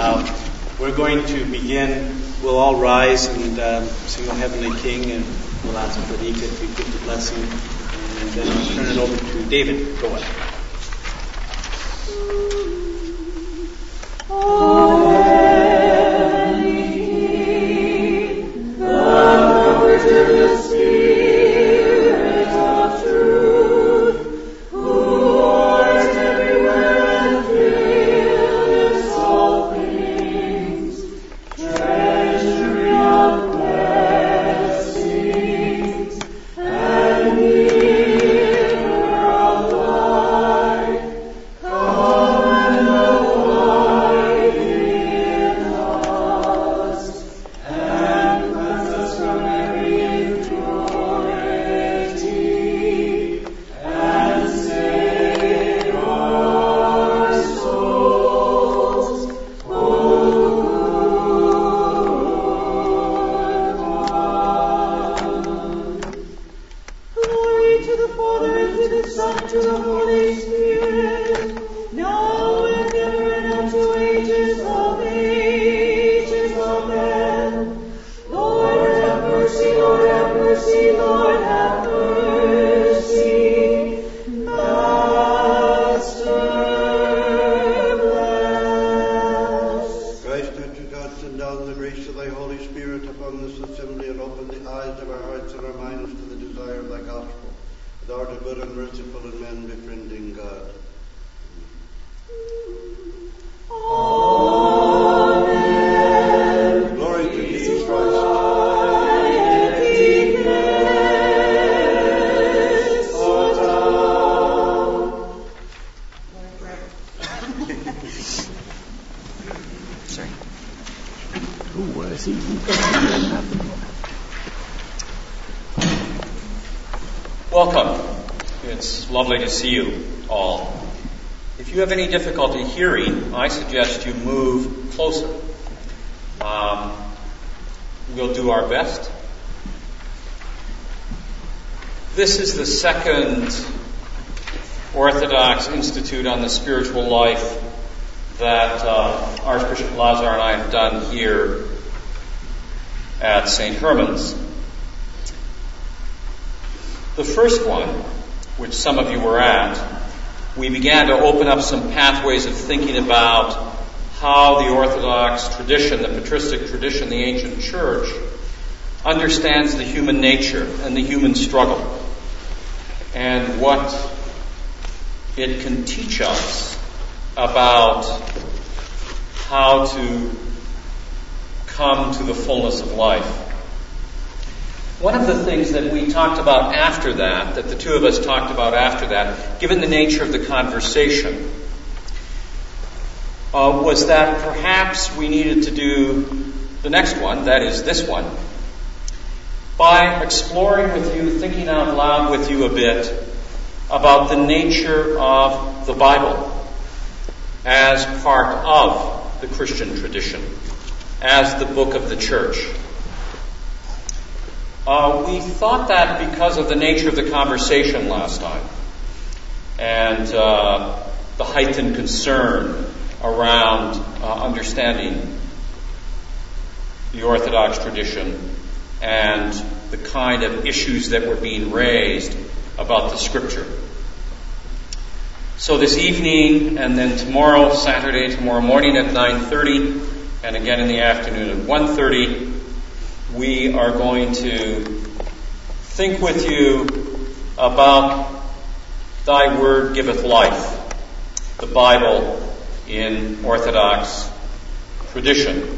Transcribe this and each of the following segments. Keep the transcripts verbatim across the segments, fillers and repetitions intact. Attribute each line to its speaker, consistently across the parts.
Speaker 1: Uh, we're going to begin. We'll all rise and um, sing O Heavenly King, and we'll ask Frederica to give the blessing, and then I'll turn it over to David. Go ahead.
Speaker 2: Welcome. It's lovely to see you all. If you have any difficulty hearing, I suggest you move closer. Um, we'll do our best. This is the second Orthodox Institute on the Spiritual Life that uh, Archbishop Lazar and I have done here at Saint Herman's. The first one, which some of you were at, we began to open up some pathways of thinking about how the Orthodox tradition, the patristic tradition, the ancient church, understands the human nature and the human struggle, and what it can teach us about how to come to the fullness of life. One of the things that we talked about after that, that the two of us talked about after that, given the nature of the conversation, uh, was that perhaps we needed to do the next one, that is this one, by exploring with you, thinking out loud with you a bit about the nature of the Bible as part of the Christian tradition, as the book of the church. Uh, we thought that because of the nature of the conversation last time and uh, the heightened concern around uh, understanding the Orthodox tradition and the kind of issues that were being raised about the Scripture. So this evening and then tomorrow, Saturday, tomorrow morning at nine thirty, and again in the afternoon at one thirty, we are going to think with you about Thy Word Giveth Life, the Bible in Orthodox tradition.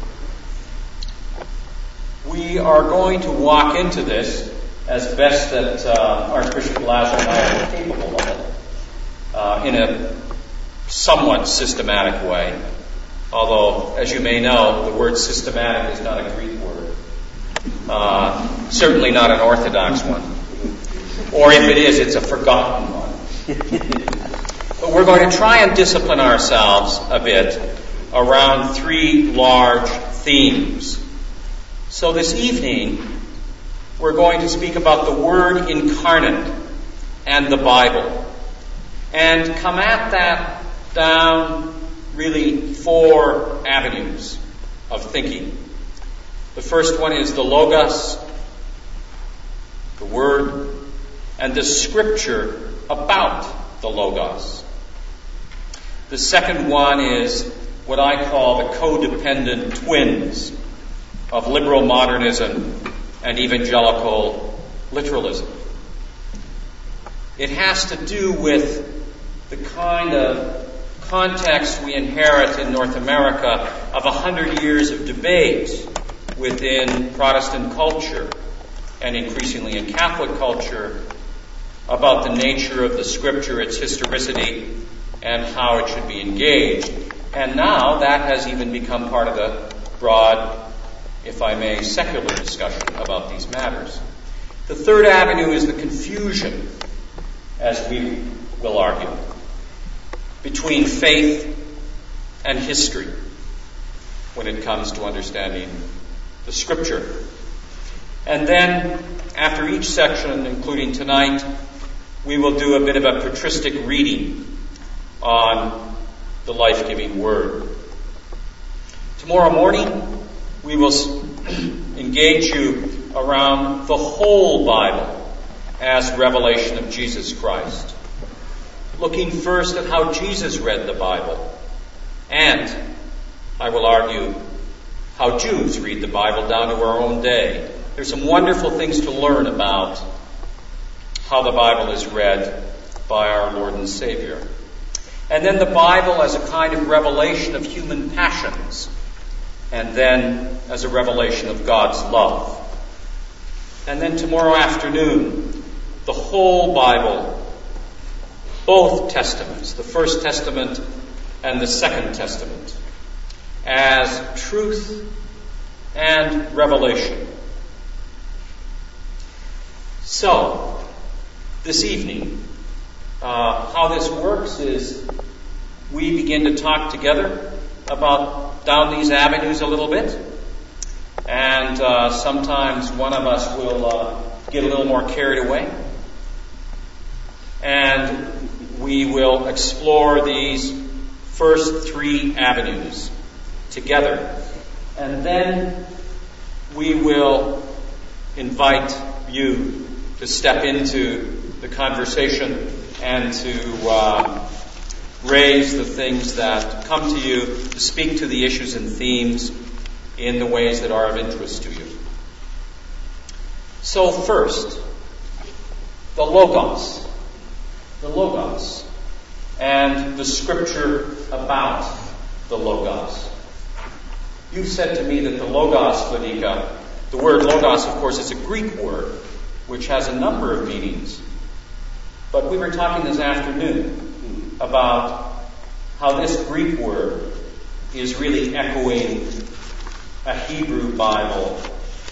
Speaker 2: We are going to walk into this as best that uh, Archbishop Lazar and I are capable of it, uh, in a somewhat systematic way. Although, as you may know, the word systematic is not a Greek word. Uh, certainly not an Orthodox one. Or if it is, it's a forgotten one. But we're going to try and discipline ourselves a bit around three large themes. So this evening, we're going to speak about the Word incarnate and the Bible, and come at that down really four avenues of thinking. The first one is the Logos, the Word, and the Scripture about the Logos. The second one is what I call the codependent twins of liberal modernism and evangelical literalism. It has to do with the kind of context we inherit in North America of a hundred years of debate within Protestant culture and increasingly in Catholic culture about the nature of the Scripture, its historicity, and how it should be engaged. And now that has even become part of the broad, if I may, secular discussion about these matters. The third avenue is the confusion, as we will argue, between faith and history when it comes to understanding the Scripture. And then, after each section, including tonight, we will do a bit of a patristic reading on the life-giving Word. Tomorrow morning, we will engage you around the whole Bible as revelation of Jesus Christ, looking first at how Jesus read the Bible, and, I will argue, how Jews read the Bible down to our own day. There's some wonderful things to learn about how the Bible is read by our Lord and Savior. And then the Bible as a kind of revelation of human passions, and then as a revelation of God's love. And then tomorrow afternoon, the whole Bible, both Testaments, the First Testament and the Second Testament, as truth and revelation. So, this evening, uh, how this works is we begin to talk together about down these avenues a little bit, and uh, sometimes one of us will uh, get a little more carried away, and we will explore these first three avenues together, and then we will invite you to step into the conversation and to uh, raise the things that come to you, to speak to the issues and themes in the ways that are of interest to you. So first, the Logos. The Logos. And the Scripture about the Logos. You've said to me that the Logos, Vladika, the word Logos, of course, is a Greek word, which has a number of meanings. But we were talking this afternoon about how this Greek word is really echoing a Hebrew Bible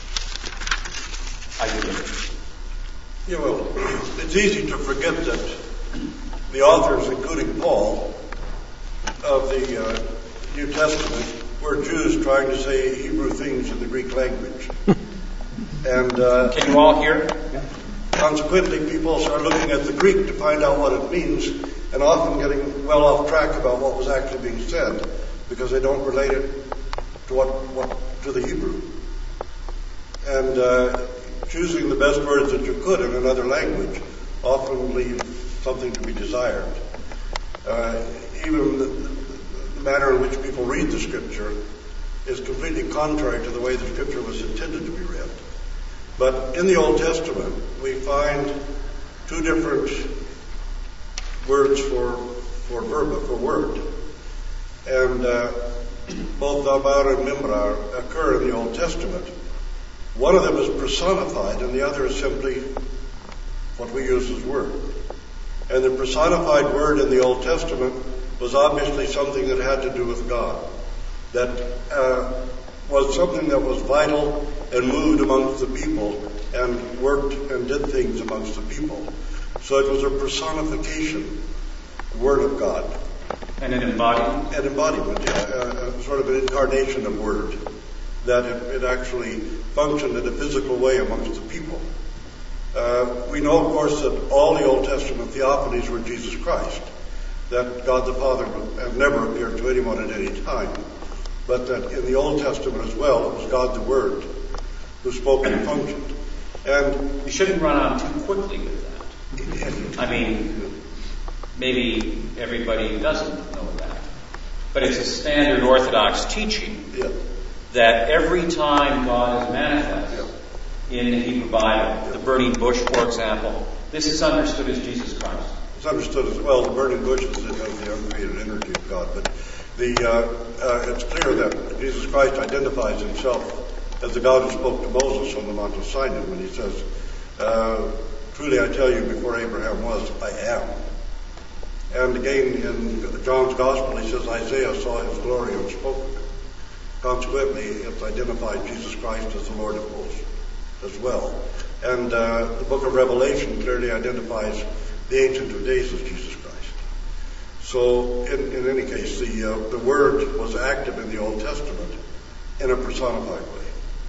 Speaker 2: idea.
Speaker 3: Yeah, well, it's easy to forget that the authors, including Paul, of the uh, New Testament were Jews trying to say Hebrew things in the Greek language. And uh,
Speaker 2: can you all hear?
Speaker 3: Consequently, people start looking at the Greek to find out what it means, and often getting well off track about what was actually being said because they don't relate it to what, what to the Hebrew. And uh, choosing the best words that you could in another language often leaves something to be desired. Uh, even the, the manner in which people read the Scripture is completely contrary to the way the Scripture was intended to be read. But in the Old Testament, we find two different words for for verba, for word. And uh, both Dabar and Mimra occur in the Old Testament. One of them is personified, and the other is simply what we use as word. And the personified word in the Old Testament was obviously something that had to do with God, that uh, was something that was vital and moved amongst the people and worked and did things amongst the people. So it was a personification, word of God.
Speaker 2: And an embodiment?
Speaker 3: An embodiment, yeah, a, a sort of an incarnation of word, that it, it actually functioned in a physical way amongst the people. Uh, we know, of course, that all the Old Testament theophanies were Jesus Christ. that God the Father had never appeared to anyone at any time, but that in the Old Testament as well, it was God the Word who spoke and functioned. And
Speaker 2: you shouldn't run on too quickly with that. I mean, maybe everybody doesn't know that, but it's a standard Orthodox teaching
Speaker 3: yeah.
Speaker 2: that every time God is manifest yeah. in the Hebrew Bible, yeah. the burning bush, for example, this is understood as Jesus Christ.
Speaker 3: It's understood as well. The burning bush is the uncreated energy of God, but the uh, uh, it's clear that Jesus Christ identifies himself as the God who spoke to Moses on the Mount of Sinai when he says, uh, truly I tell you, before Abraham was, I am. And again in John's Gospel he says Isaiah saw his glory and spoke of it. Consequently, it's identified Jesus Christ as the Lord of hosts as well. And uh, the book of Revelation clearly identifies the Ancient of Days as Jesus Christ. So in, in any case, the, uh, the Word was active in the Old Testament in a personified way.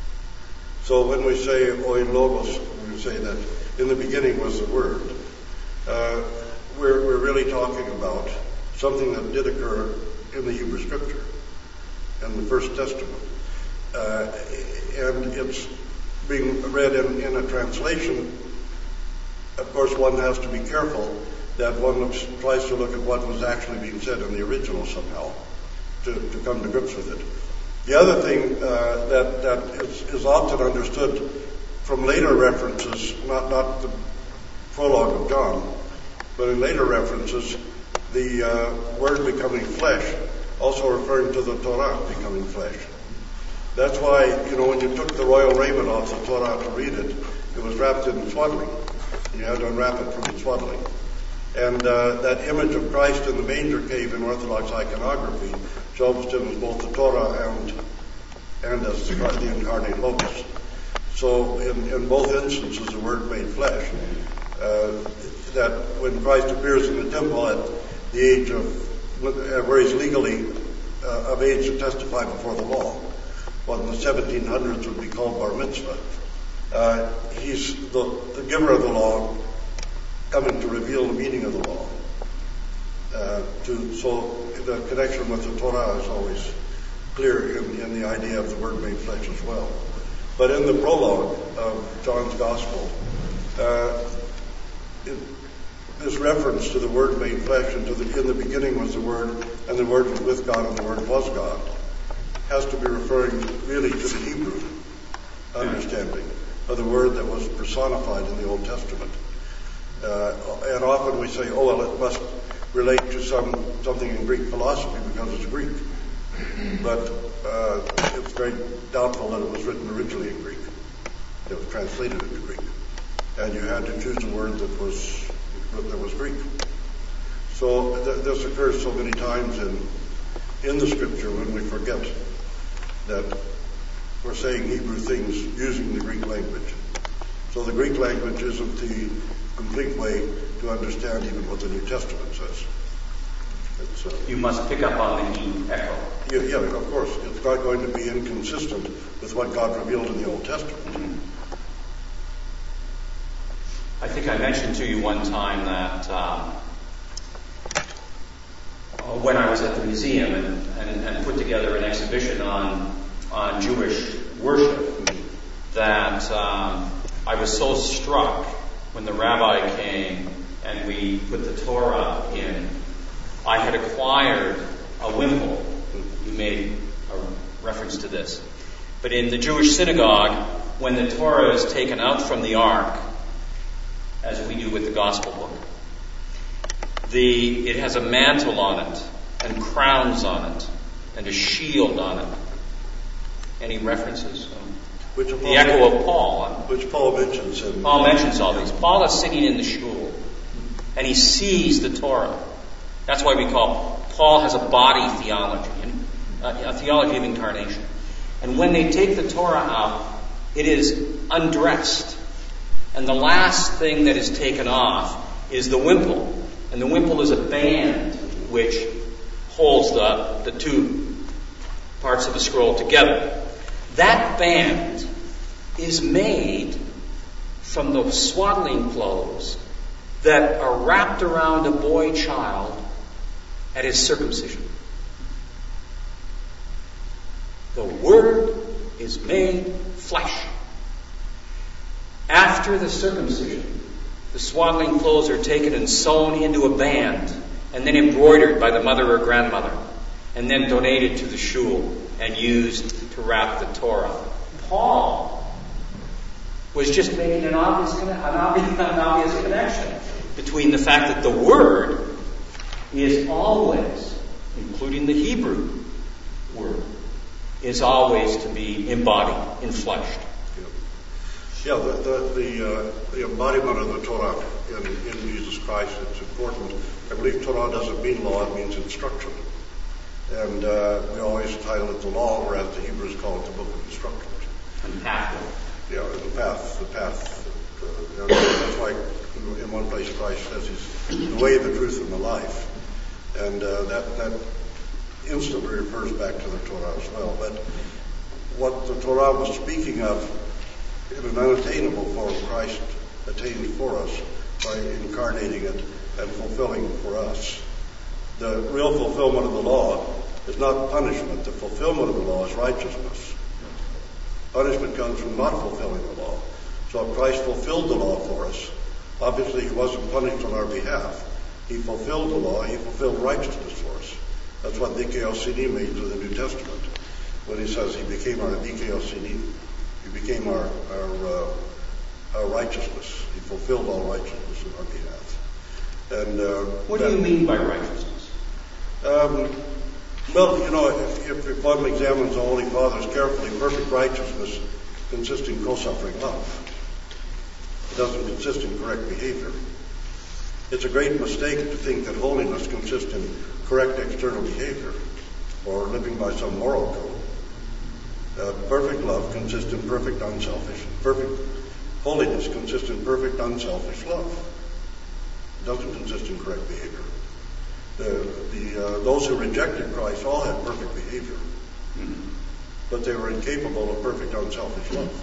Speaker 3: So when we say oin logos, we say that in the beginning was the Word, uh, we're, we're really talking about something that did occur in the Hebrew Scripture, in the First Testament. Uh, and it's being read in, in a translation. Of course, one has to be careful that one looks, tries to look at what was actually being said in the original somehow to, to come to grips with it. The other thing uh, that, that is, is often understood from later references, not, not the prologue of John, but in later references, the uh, Word becoming flesh, also referring to the Torah becoming flesh. That's why, you know, when you took the royal raiment off the Torah to read it, it was wrapped in swaddling. You had to unwrap it from the swaddling. And uh, that image of Christ in the manger cave in Orthodox iconography shows him as both the Torah and and as the, the incarnate Logos. So in, in both instances, the Word made flesh. Uh, that when Christ appears in the temple at the age of, uh, where he's legally uh, of age to testify before the law, what in the seventeen hundreds would be called bar mitzvah, uh, he's the, the giver of the law, coming to reveal the meaning of the law. Uh, to, so the connection with the Torah is always clear in, in the idea of the Word made flesh as well. But in the prologue of John's Gospel, uh, it, this reference to the Word made flesh and to the, in the beginning was the Word, and the Word was with God, and the Word was God, has to be referring really to the Hebrew understanding of the Word that was personified in the Old Testament. Uh, and often we say, oh, well, it must relate to some something in Greek philosophy because it's Greek. But uh, it's very doubtful that it was written originally in Greek. It was translated into Greek. And you had to choose a word that was that was Greek. So th- this occurs so many times in in the Scripture when we forget that we're saying Hebrew things using the Greek language. So the Greek language isn't the complete way to understand even what the New Testament says. It's, uh,
Speaker 2: you must pick up on the E echo.
Speaker 3: Yeah, yeah, of course. It's not going to be inconsistent with what God revealed in the Old Testament.
Speaker 2: Mm-hmm. I think I mentioned to you one time that um, when I was at the museum and, and, and put together an exhibition on on Jewish worship, that um, I was so struck when the rabbi came and we put the Torah in. I had acquired a wimple. You made a reference to this. But in the Jewish synagogue, when the Torah is taken out from the ark, as we do with the gospel book, the it has a mantle on it, and crowns on it, and a shield on it. Any references?
Speaker 3: Which
Speaker 2: the Paul echo of Paul.
Speaker 3: Which Paul mentions. In
Speaker 2: Paul mentions all these. Paul is singing in the shul, and he sees the Torah. That's why we call Paul has a body theology, a theology of incarnation. And when they take the Torah out, it is undressed. And the last thing that is taken off is the wimple. And the wimple is a band which holds the, the two parts of the scroll together. That band is made from the swaddling clothes that are wrapped around a boy child at his circumcision. The Word is made flesh. After the circumcision, the swaddling clothes are taken and sewn into a band, and then embroidered by the mother or grandmother, and then donated to the shul and used to wrap the Torah. Paul was just making an obvious, an obvious, an obvious connection between the fact that the Word is always, including the Hebrew word, is always to be embodied, infleshed.
Speaker 3: Yeah, the the the, uh, the embodiment of the Torah in, in Jesus Christ, it's important. I believe Torah doesn't mean law, it means instruction. And uh, we always title it the law, whereas the Hebrews call it the book of instructions.
Speaker 2: And pathway.
Speaker 3: Yeah, the path, the path. Uh, and that's why in one place Christ says he's the way, the truth, and the life. And uh, that, that instantly refers back to the Torah as well. But what the Torah was speaking of, in an unattainable form, Christ attained for us by incarnating it and fulfilling it for us. The real fulfillment of the law is not punishment. The fulfillment of the law is righteousness. Punishment comes from not fulfilling the law. So if Christ fulfilled the law for us, obviously he wasn't punished on our behalf. He fulfilled the law. He fulfilled righteousness for us. That's what dikaiosini means in the New Testament, when he says he became our dikaiosini. He became our our, uh, our righteousness. He fulfilled all righteousness on our behalf. And uh,
Speaker 2: what
Speaker 3: that,
Speaker 2: do you mean by righteousness?
Speaker 3: Um, well, you know, if, if one examines the Holy Fathers carefully, perfect righteousness consists in co-suffering love. It doesn't consist in correct behavior. It's a great mistake to think that holiness consists in correct external behavior or living by some moral code. Uh, perfect love consists in perfect unselfish. Perfect holiness consists in perfect unselfish love. It doesn't consist in correct behavior. The, the uh, those who rejected Christ all had perfect behavior, mm-hmm. but they were incapable of perfect unselfish love.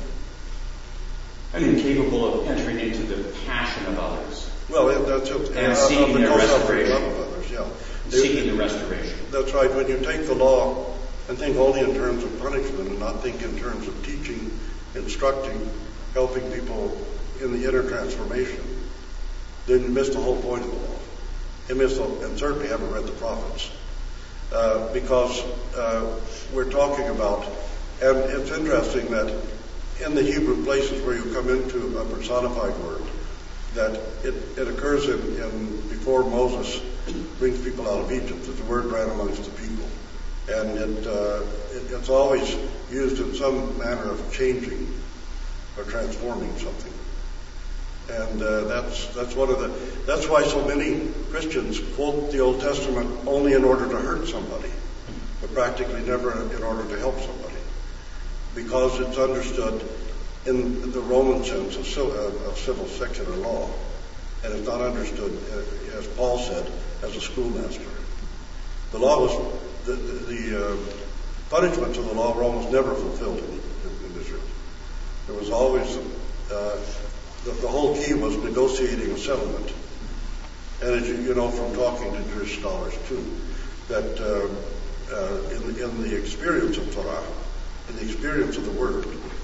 Speaker 2: And incapable of entering into the passion of others.
Speaker 3: Well, that's it.
Speaker 2: And
Speaker 3: uh,
Speaker 2: seeking
Speaker 3: the
Speaker 2: their restoration.
Speaker 3: Love of others, yeah.
Speaker 2: Seeking
Speaker 3: It,
Speaker 2: the restoration.
Speaker 3: That's right. When you take the law and think only in terms of punishment and not think in terms of teaching, instructing, helping people in the inner transformation, then you miss the whole point of the law. You miss the, and certainly haven't read the prophets. Uh, because uh, we're talking about, and it's interesting that in the Hebrew places where you come into a personified word, that it, it occurs in, in before Moses brings people out of Egypt, that the word ran amongst the people. And it, uh, it, it's always used in some manner of changing or transforming something. And uh, that's that's one of the that's why so many Christians quote the Old Testament only in order to hurt somebody, but practically never in order to help somebody, because it's understood in the Roman sense of civil, of civil secular law, and it's not understood, as Paul said, as a schoolmaster. The law was the the, the uh, punishments of the law were almost never fulfilled in, in, in Israel. There was always uh, the, the whole key was negotiating a settlement. And as you, you know from talking to Jewish scholars too, that uh, uh, in, in the experience of Torah, in the experience of the Word,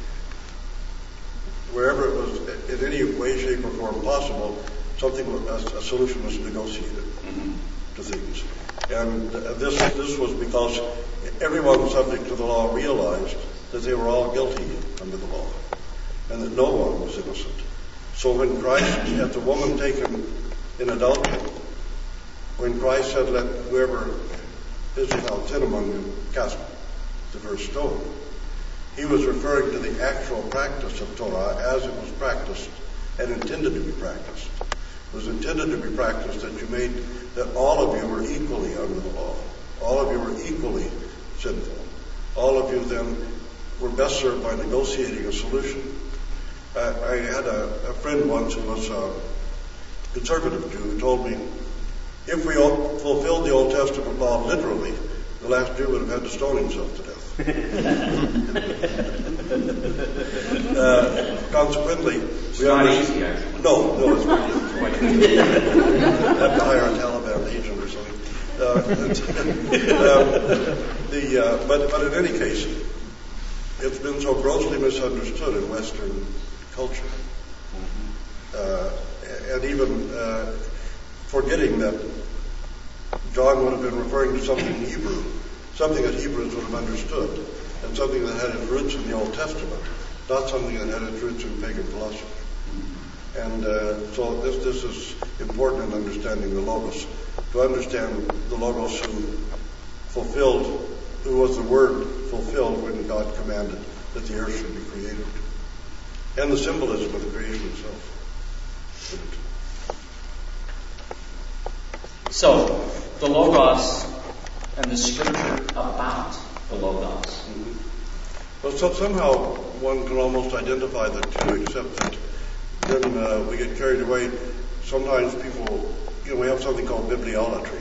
Speaker 3: wherever it was in any way, shape, or form possible, something, a, a solution was negotiated mm-hmm. to things. And this this was because everyone subject to the law realized that they were all guilty under the law, and that no one was innocent. So when Christ had the woman taken in adultery, when Christ said, "Let whoever is without sin among you cast the first stone," he was referring to the actual practice of Torah as it was practiced and intended to be practiced. It was intended to be practiced that you made that all of you were equally under the law. All of you were equally sinful. All of you then were best served by negotiating a solution. I, I had a, a friend once who was a conservative Jew who told me, if we all fulfilled the Old Testament law literally, the last Jew would have had to stone himself to death. uh, consequently,
Speaker 2: it's
Speaker 3: we
Speaker 2: not
Speaker 3: are
Speaker 2: easy, actually.
Speaker 3: No, no, it's quite easy. Have to hire a Taliban agent or something. Uh, Uh, um, the, uh, but, but in any case, it's been so grossly misunderstood in Western culture. Uh, and even uh, forgetting that John would have been referring to something in Hebrew, something that Hebrews would have understood, and something that had its roots in the Old Testament, not something that had its roots in pagan philosophy. And uh, so this this is important in understanding the Logos, to understand the Logos who fulfilled, who was the Word fulfilled when God commanded that the earth should be created, and the symbolism of the creation itself.
Speaker 2: So, the Logos and the Scripture about the Logos.
Speaker 3: Mm-hmm. Well, so somehow one can almost identify the two, except that then uh, we get carried away. Sometimes people, you know, we have something called bibliolatry,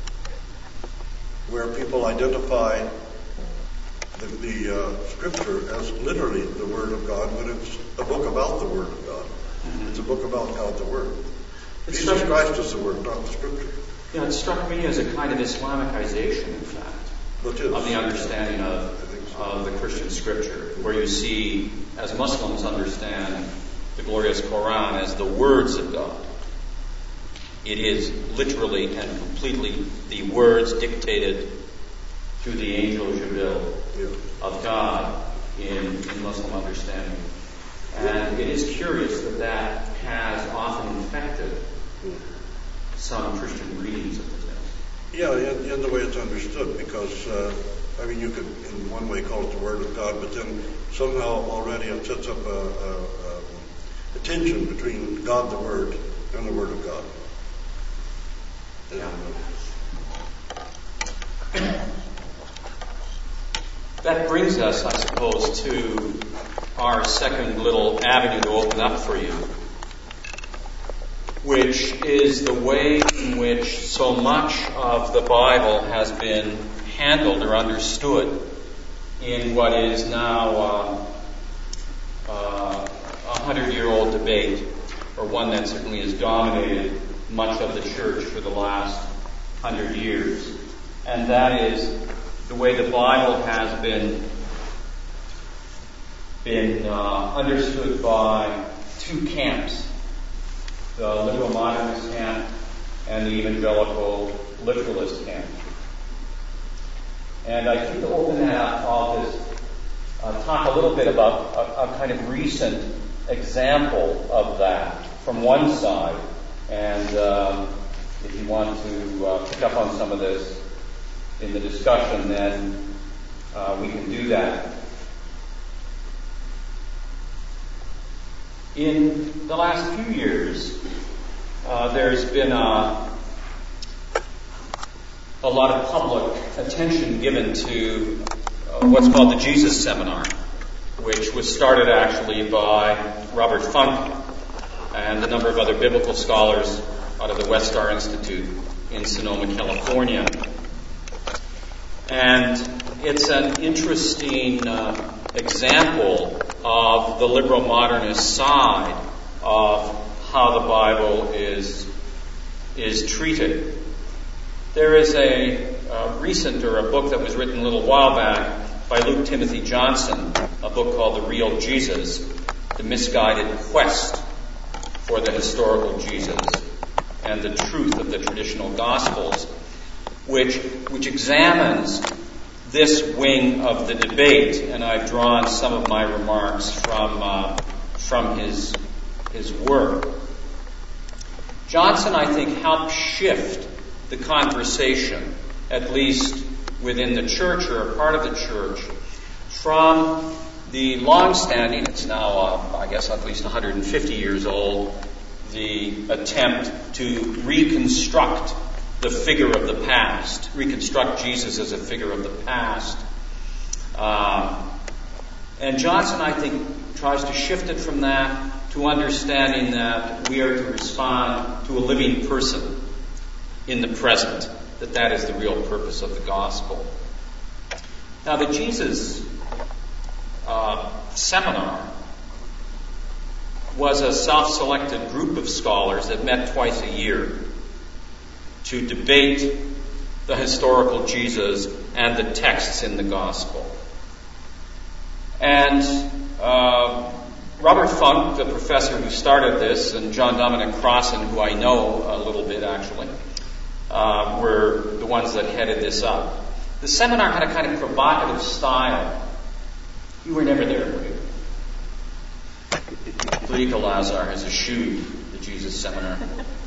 Speaker 3: where people identify the, the uh, Scripture as literally the Word of God, when it's a book about the Word of God. Mm-hmm. It's a book about God, the Word.
Speaker 2: It's
Speaker 3: Jesus Christ is the Word, not the Scripture.
Speaker 2: Yeah, it struck me as a kind of Islamicization, in fact,
Speaker 3: Which is,
Speaker 2: of the understanding of, so. of the Christian Scripture, where you see, as Muslims understand the glorious Quran as the words of God. It is literally and completely the words dictated through the angel Jibril yeah. of God in, in Muslim understanding. And it is curious that that has often infected some Christian readings of the text.
Speaker 3: Yeah, in, in the way it's understood, because, uh, I mean, you could in one way call it the Word of God, but then somehow already it sets up a, a, a tension between God the Word and the Word of God.
Speaker 2: Yeah. That brings us, I suppose, to our second little avenue to open up for you, which is the way in which so much of the Bible has been handled or understood in what is now uh, uh, a hundred-year-old debate, or one that certainly has dominated much of the church for the last hundred years. And that is the way the Bible has been been uh, understood by two camps, the liberal modernist camp and the evangelical literalist camp. And I think to open that up, I'll just uh, talk a little bit about a, a kind of recent example of that from one side. And um, if you want to uh, pick up on some of this in the discussion, then uh, we can do that. In the last few years, uh, there's been a, a lot of public attention given to uh, what's called the Jesus Seminar, which was started actually by Robert Funk and a number of other biblical scholars out of the Westar Institute in Sonoma, California. And it's an interesting uh, example of the liberal modernist side of how the Bible is is treated. There is a, a recent, or a book that was written a little while back by Luke Timothy Johnson, a book called The Real Jesus, The Misguided Quest for the Historical Jesus and the Truth of the Traditional Gospels, which which examines this wing of the debate, and I've drawn some of my remarks from uh, from his his work. Johnson, I think, helped shift the conversation, at least within the church or a part of the church, from the long-standing, it's now, uh, I guess, at least one hundred fifty years old, the attempt to reconstruct the figure of the past, reconstruct Jesus as a figure of the past. Um, and Johnson, I think, tries to shift it from that to understanding that we are to respond to a living person in the present, that that is the real purpose of the gospel. Now, the Jesus uh, Seminar was a self-selected group of scholars that met twice a year to debate the historical Jesus and the texts in the gospel. And uh, Robert Funk, the professor who started this, and John Dominic Crossan, who I know a little bit actually, uh, were the ones that headed this up. The seminar had a kind of provocative style. You were never there, were you? Federico Lazar has eschewed the Jesus seminar.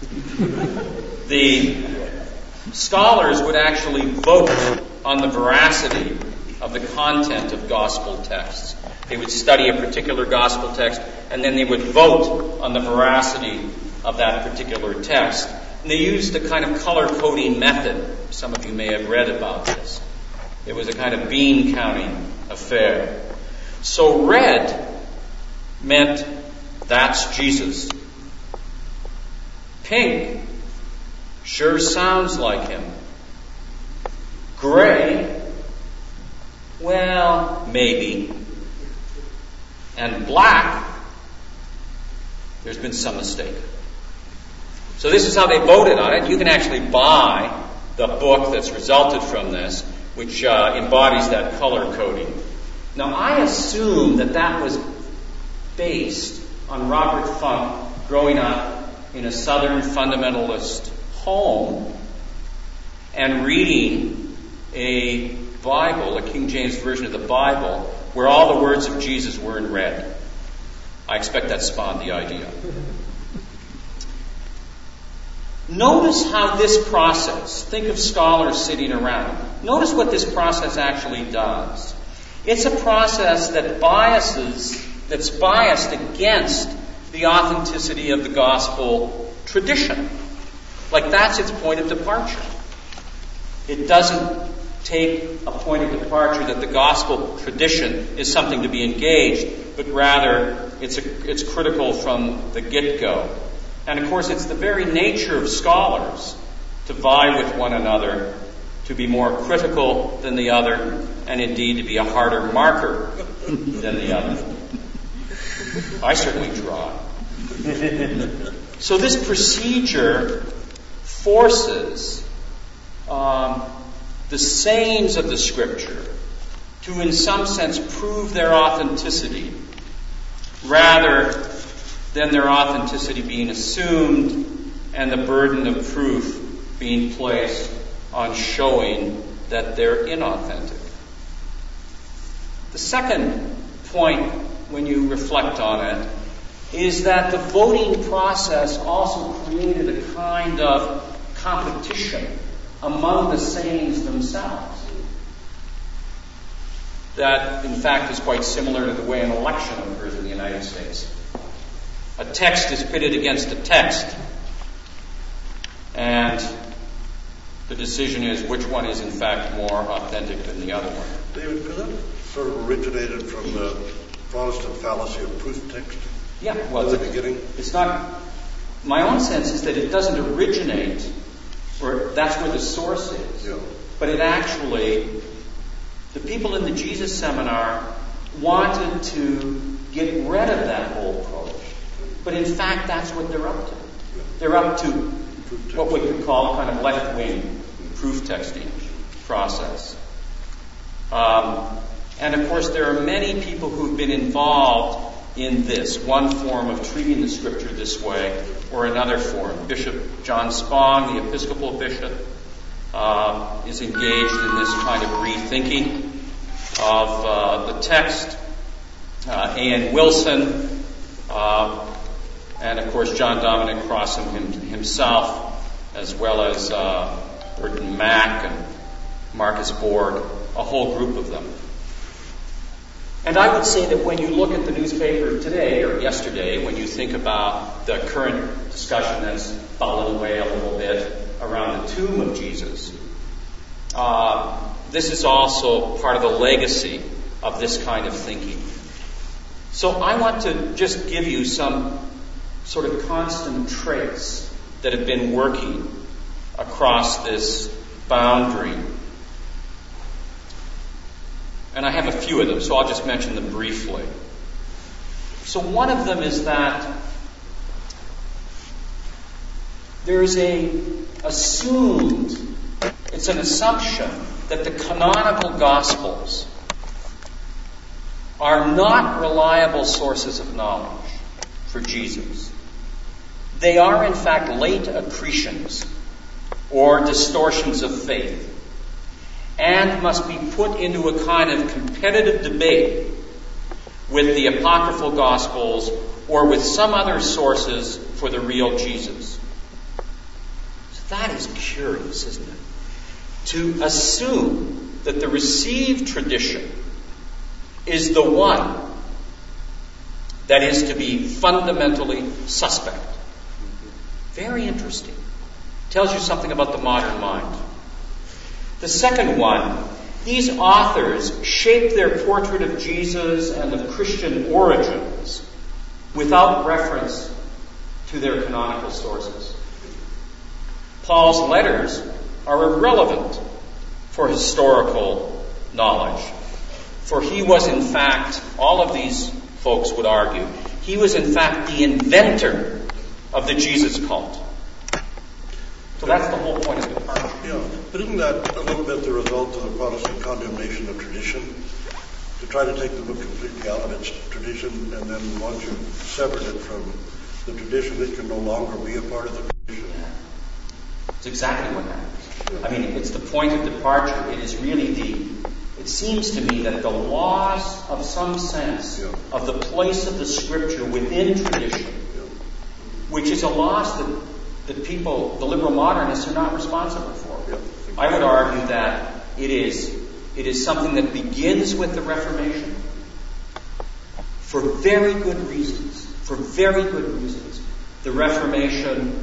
Speaker 2: The scholars would actually vote on the veracity of the content of gospel texts. They would study a particular gospel text, and then they would vote on the veracity of that particular text. And they used a kind of color-coding method. Some of you may have read about this. It was a kind of bean-counting affair. So red meant that's Jesus. Pink sure sounds like him. Gray, well, maybe. And black, there's been some mistake. So this is how they voted on it. You can actually buy the book that's resulted from this, which uh, embodies that color coding. Now, I assume that that was based on Robert Funk growing up in a Southern fundamentalist home and reading a Bible, a King James version of the Bible, where all the words of Jesus were in red. I expect that spawned the idea. Notice how this process, think of scholars sitting around, notice what this process actually does. It's a process that biases, that's biased against the authenticity of the gospel tradition. Like that's its point of departure. It doesn't take a point of departure that the gospel tradition is something to be engaged, but rather it's a, it's critical from the get-go. And of course, it's the very nature of scholars to vie with one another, to be more critical than the other, and indeed to be a harder marker than the other. I certainly try. So this procedure forces um, the sayings of the Scripture to, in some sense, prove their authenticity, rather than their authenticity being assumed and the burden of proof being placed on showing that they're inauthentic. The second point, when you reflect on it, is that the voting process also created a kind of competition among the sayings themselves that, in fact, is quite similar to the way an election occurs in the United States. A text is pitted against a text, and the decision is which one is, in fact, more authentic than the other one.
Speaker 3: David, could that sort of originated from the Protestant fallacy of proof text?
Speaker 2: Yeah, well,
Speaker 3: in the beginning?
Speaker 2: It's not. My own sense is that it doesn't originate, or that's where the source is.
Speaker 3: Yeah.
Speaker 2: But it actually, the people in the Jesus seminar wanted to get rid of that whole approach. But in fact, that's what they're up to.
Speaker 3: Yeah.
Speaker 2: They're up to what we could call a kind of left-wing proof texting process. Um, and of course, there are many people who've been involved in this, one form of treating the Scripture this way, or another form. Bishop John Spong, the Episcopal bishop, uh, is engaged in this kind of rethinking of uh, the text. Uh, A N Wilson, uh, and of course John Dominic Crossan him, himself, as well as uh, Burton Mack and Marcus Borg, a whole group of them. And I would say that when you look at the newspaper today, or yesterday, when you think about the current discussion that's fallen away a little bit around the tomb of Jesus, uh, this is also part of the legacy of this kind of thinking. So I want to just give you some sort of constant traits that have been working across this boundary. And I have a few of them, so I'll just mention them briefly. So one of them is that there's a assumed, It's an assumption that the canonical Gospels are not reliable sources of knowledge for Jesus. They are, in fact, late accretions or distortions of faith, and must be put into a kind of competitive debate with the apocryphal Gospels or with some other sources for the real Jesus. So that is curious, isn't it? To assume that the received tradition is the one that is to be fundamentally suspect. Very interesting. Tells you something about the modern mind. The second one, these authors shape their portrait of Jesus and of Christian origins without reference to their canonical sources. Paul's letters are irrelevant for historical knowledge, for he was in fact, all of these folks would argue, he was in fact the inventor of the Jesus cult. So that's the whole point of departure.
Speaker 3: Yeah, but isn't that a little bit the result of the Protestant condemnation of tradition? To try to take the book completely out of its tradition, and then once you've severed it from the tradition, it can no longer be a part of the tradition.
Speaker 2: Yeah. It's exactly what happens. I mean, it's the point of departure. It is really the, it seems to me that the loss of some sense
Speaker 3: yeah.
Speaker 2: of the place of the Scripture within tradition, yeah. which is a loss that that people, the liberal modernists, are not responsible for.
Speaker 3: Yeah.
Speaker 2: I would argue that it is it is something that begins with the Reformation for very good reasons. For very good reasons. The Reformation,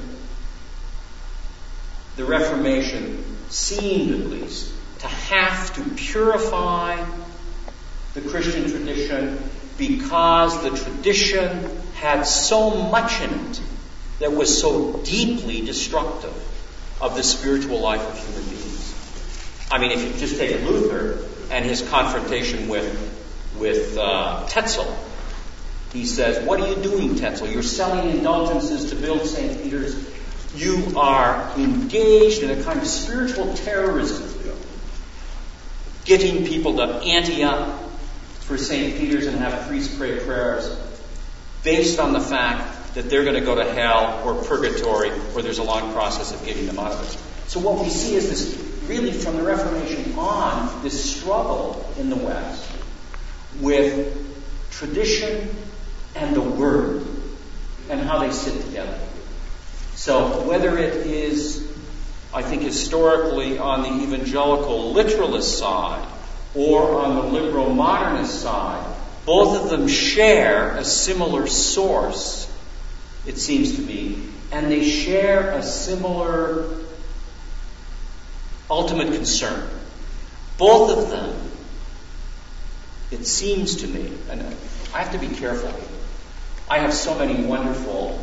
Speaker 2: the Reformation seemed at least to have to purify the Christian tradition because the tradition had so much in it that was so deeply destructive of the spiritual life of human beings. I mean, if you just take Luther and his confrontation with with uh, Tetzel, he says, "What are you doing, Tetzel? You're selling indulgences to build Saint Peter's. You are engaged in a kind of spiritual terrorism, getting people to ante up for Saint Peter's and have priests pray prayers based on the fact that they're going to go to hell or purgatory, or there's a long process of getting them out of it." So what we see is this, really from the Reformation on, this struggle in the West with tradition and the Word and how they sit together. So whether it is, I think, historically on the evangelical literalist side or on the liberal modernist side, both of them share a similar source, it seems to me, and they share a similar ultimate concern. Both of them, it seems to me, and I have to be careful. I have so many wonderful,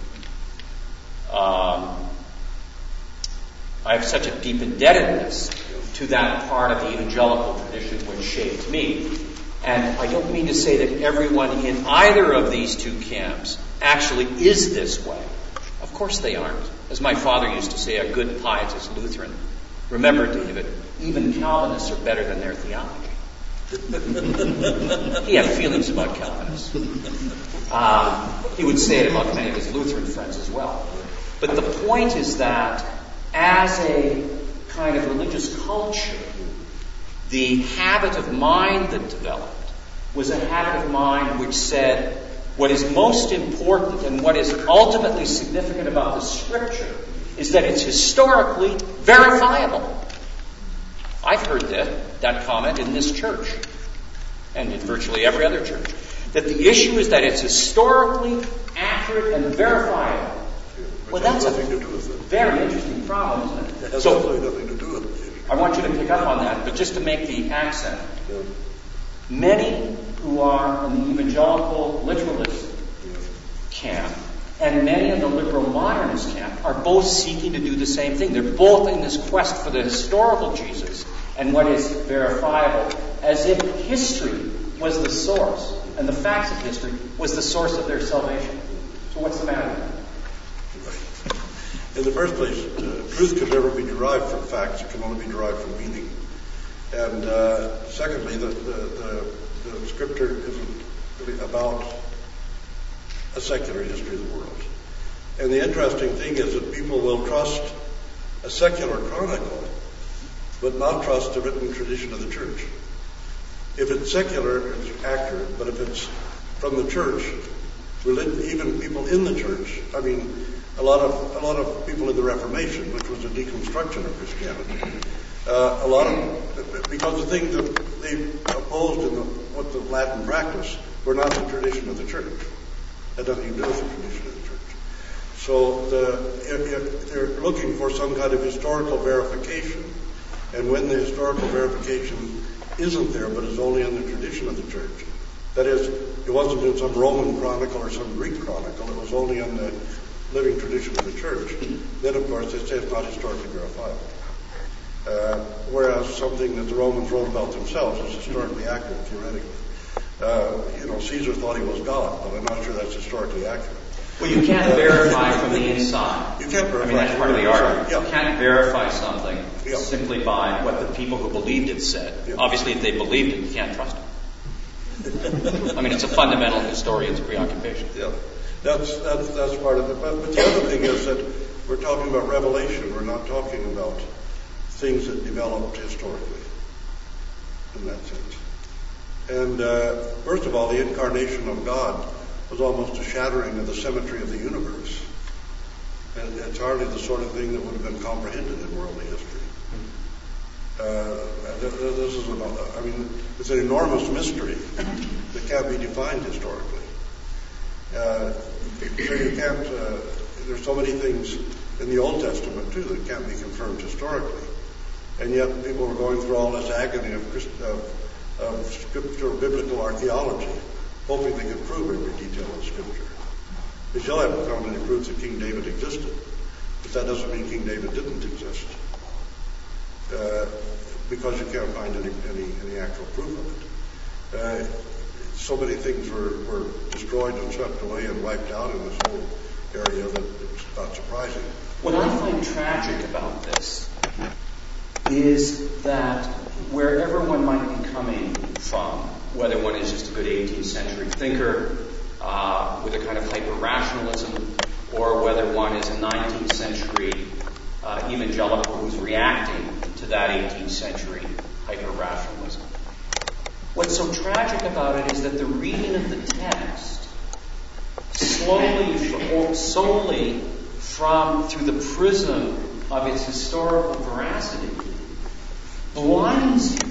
Speaker 2: um, I have such a deep indebtedness to that part of the evangelical tradition which shaped me. And I don't mean to say that everyone in either of these two camps actually is this way. Of course they aren't. As my father used to say, a good pietist Lutheran. Remember, David, even Calvinists are better than their theology. He had feelings about Calvinists. Um, he would say it about many of his Lutheran friends as well. But the point is that as a kind of religious culture, the habit of mind that developed was a habit of mind which said what is most important and what is ultimately significant about the Scripture is that it's historically verifiable. I've heard that, that comment in this church and in virtually every other church. That the issue is that it's historically accurate and verifiable. Well, that's a very interesting problem, isn't it?
Speaker 3: It has
Speaker 2: so,
Speaker 3: absolutely nothing to do with it.
Speaker 2: I want you to pick up on that, but just to make the accent. Many who are in the evangelical literalist camp and many in the liberal modernist camp are both seeking to do the same thing. They're both in this quest for the historical Jesus and what is verifiable, as if history was the source and the facts of history was the source of their salvation. So what's the matter with that?
Speaker 3: in the first place, uh, truth can never be derived from facts. It can only be derived from meaning. And uh, secondly, the, the, the, the scripture isn't really about a secular history of the world. And the interesting thing is that people will trust a secular chronicle, but not trust the written tradition of the church. If it's secular, it's accurate, but if it's from the church, even people in the church, I mean, a lot of a lot of people in the Reformation, which was a deconstruction of Christianity, uh, a lot of because the things that they opposed in the, what the Latin practice were not the tradition of the church. Had nothing to do with the tradition of the church. So the, if, if they're looking for some kind of historical verification, and when the historical verification isn't there, but is only in the tradition of the church, that is, it wasn't in some Roman chronicle or some Greek chronicle, it was only in the living tradition of the church, then of course they say it's not historically verifiable. Uh, whereas something that the Romans wrote about themselves is historically accurate, theoretically. Uh, you know, Caesar thought he was God, but I'm not sure that's historically accurate.
Speaker 2: Well, you can't verify from the inside.
Speaker 3: You can't verify.
Speaker 2: I mean, that's part of the argument.
Speaker 3: Yeah.
Speaker 2: You can't verify something
Speaker 3: yeah.
Speaker 2: simply by what the people who believed it said. Yeah. Obviously, if they believed it, you can't trust it. I mean, it's a fundamental historian's preoccupation.
Speaker 3: Yeah, that's that's that's part of it. But, but the other thing is that we're talking about revelation. We're not talking about things that developed historically, in that sense. And uh, first of all, the incarnation of God was almost a shattering of the symmetry of the universe. And it's hardly the sort of thing that would have been comprehended in worldly history. Uh, this is, an, I mean, it's an enormous mystery that can't be defined historically. Uh, so you can't, uh, there's so many things in the Old Testament, too, that can't be confirmed historically. And yet people were going through all this agony of, Christ, of, of scriptural biblical archaeology, hoping they could prove every detail of Scripture. They still haven't found any proof that King David existed, but that doesn't mean King David didn't exist, uh, because you can't find any, any, any actual proof of it. Uh, so many things were, were destroyed and swept away and wiped out in this whole area that it's not surprising.
Speaker 2: What I find tragic about this is that wherever one might be coming from, whether one is just a good eighteenth century thinker uh, with a kind of hyper-rationalism, or whether one is a nineteenth century uh, evangelical who's reacting to that eighteenth century hyper-rationalism. What's so tragic about it is that the reading of the text slowly or solely from through the prism of its historical veracity blinds you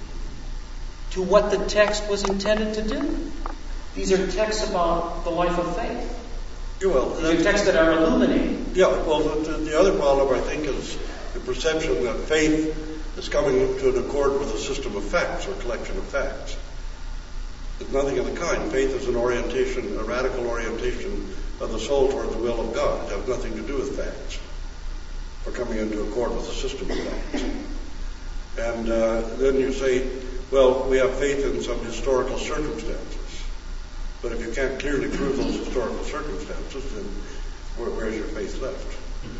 Speaker 2: to what the text was intended to do. These are texts about the life of faith.
Speaker 3: Yeah, well,
Speaker 2: These are texts that are illuminating.
Speaker 3: Yeah, well, the, the other problem, I think, is the perception that faith is coming to an accord with a system of facts or collection of facts. There's nothing of the kind. Faith is an orientation, a radical orientation of the soul toward the will of God. It has nothing to do with facts or coming into accord with a system of facts. And uh, then you say, well, we have faith in some historical circumstances. But if you can't clearly prove those historical circumstances, then where, where's your faith left?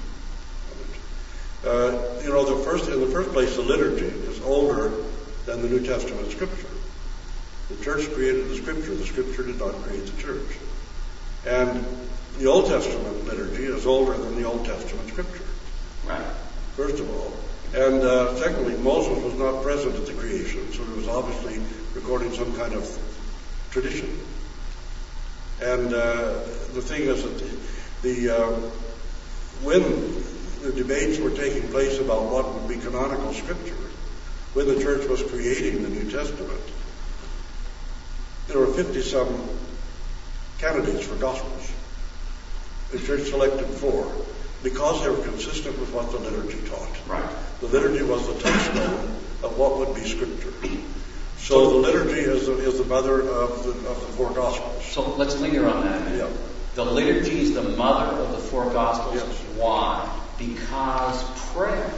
Speaker 3: Uh, you know, the first, in the first place, the liturgy is older than the New Testament Scripture. The church created the Scripture. The Scripture did not create the church. And the Old Testament liturgy is older than the Old Testament Scripture.
Speaker 2: Right.
Speaker 3: First of all. And uh, secondly, Moses was not present at the creation, so he was obviously recording some kind of tradition. And uh, the thing is that the, the uh, when the debates were taking place about what would be canonical Scripture, when the church was creating the New Testament, there were fifty-some candidates for Gospels. The church selected four because they were consistent with what the liturgy taught.
Speaker 2: Right.
Speaker 3: The liturgy was the touchstone of what would be Scripture. So the liturgy is the, is the mother of the, of the four Gospels.
Speaker 2: So let's linger on that a minute.
Speaker 3: Yeah.
Speaker 2: The liturgy is the mother of the four Gospels.
Speaker 3: Yes.
Speaker 2: Why? Because prayer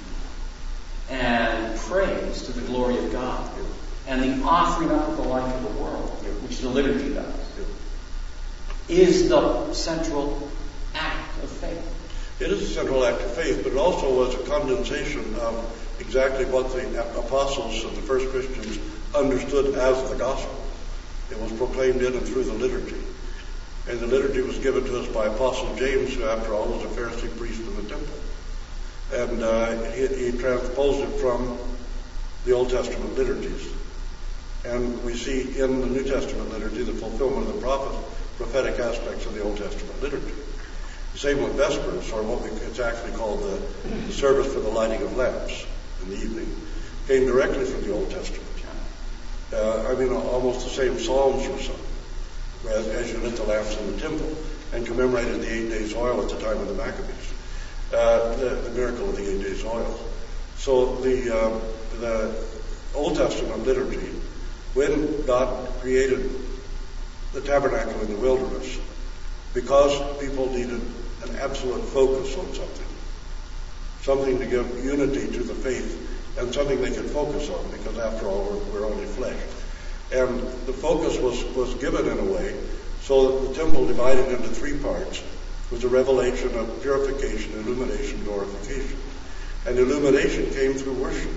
Speaker 2: and praise to the glory of God and the offering up of the life of the world, which the liturgy does, is the central act of faith.
Speaker 3: It is a central act of faith, but it also was a condensation of exactly what the apostles of the first Christians understood as the gospel. It was proclaimed in and through the liturgy. And the liturgy was given to us by Apostle James, who after all was a Pharisee priest in the temple. And uh, he, he transposed it from the Old Testament liturgies. And we see in the New Testament liturgy the fulfillment of the prophet, prophetic aspects of the Old Testament liturgy. The same with Vespers, or what we, it's actually called the, the service for the lighting of lamps in the evening, came directly from the Old Testament. Uh, I mean, almost the same psalms were sung as, as you lit the lamps in the temple and commemorated the eight days oil at the time of the Maccabees, uh, the, the miracle of the eight days oil. So the um, the Old Testament liturgy, when God created the tabernacle in the wilderness, because people needed an absolute focus on something, something to give unity to the faith, and something they could focus on, because after all, we're, we're only flesh. And the focus was, was given in a way so that the temple divided into three parts was a revelation of purification, illumination, glorification. And illumination came through worship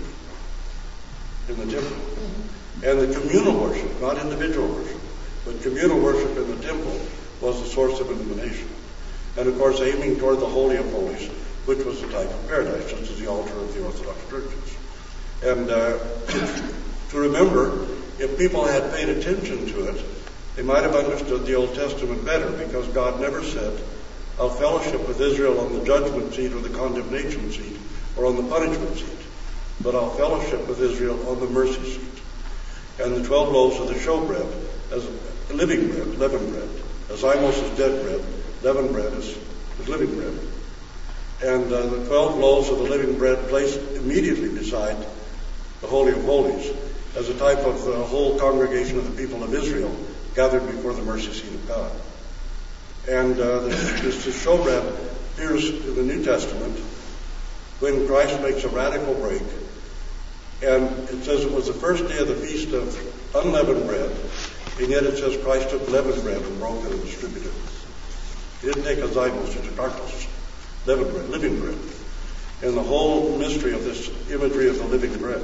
Speaker 3: in the temple. And the communal worship, not individual worship, but communal worship in the temple was the source of illumination. And of course, aiming toward the Holy of Holies, which was the type of paradise, just as the altar of the Orthodox churches. And uh, to remember, if people had paid attention to it, they might have understood the Old Testament better, because God never said, I'll fellowship with Israel on the judgment seat or the condemnation seat or on the punishment seat, but I'll fellowship with Israel on the mercy seat. And the twelve loaves of the showbread as living bread, leavened bread. Azymos is dead bread, leavened bread is, is living bread. And uh, the twelve loaves of the living bread placed immediately beside the Holy of Holies as a type of the whole congregation of the people of Israel gathered before the mercy seat of God. And uh, this, this showbread appears in the New Testament when Christ makes a radical break. And it says it was the first day of the feast of unleavened bread, and yet it says Christ took leavened bread and broke it and distributed it. He didn't take azymos, he took artos, leavened bread, living bread. And the whole mystery of this imagery of the living bread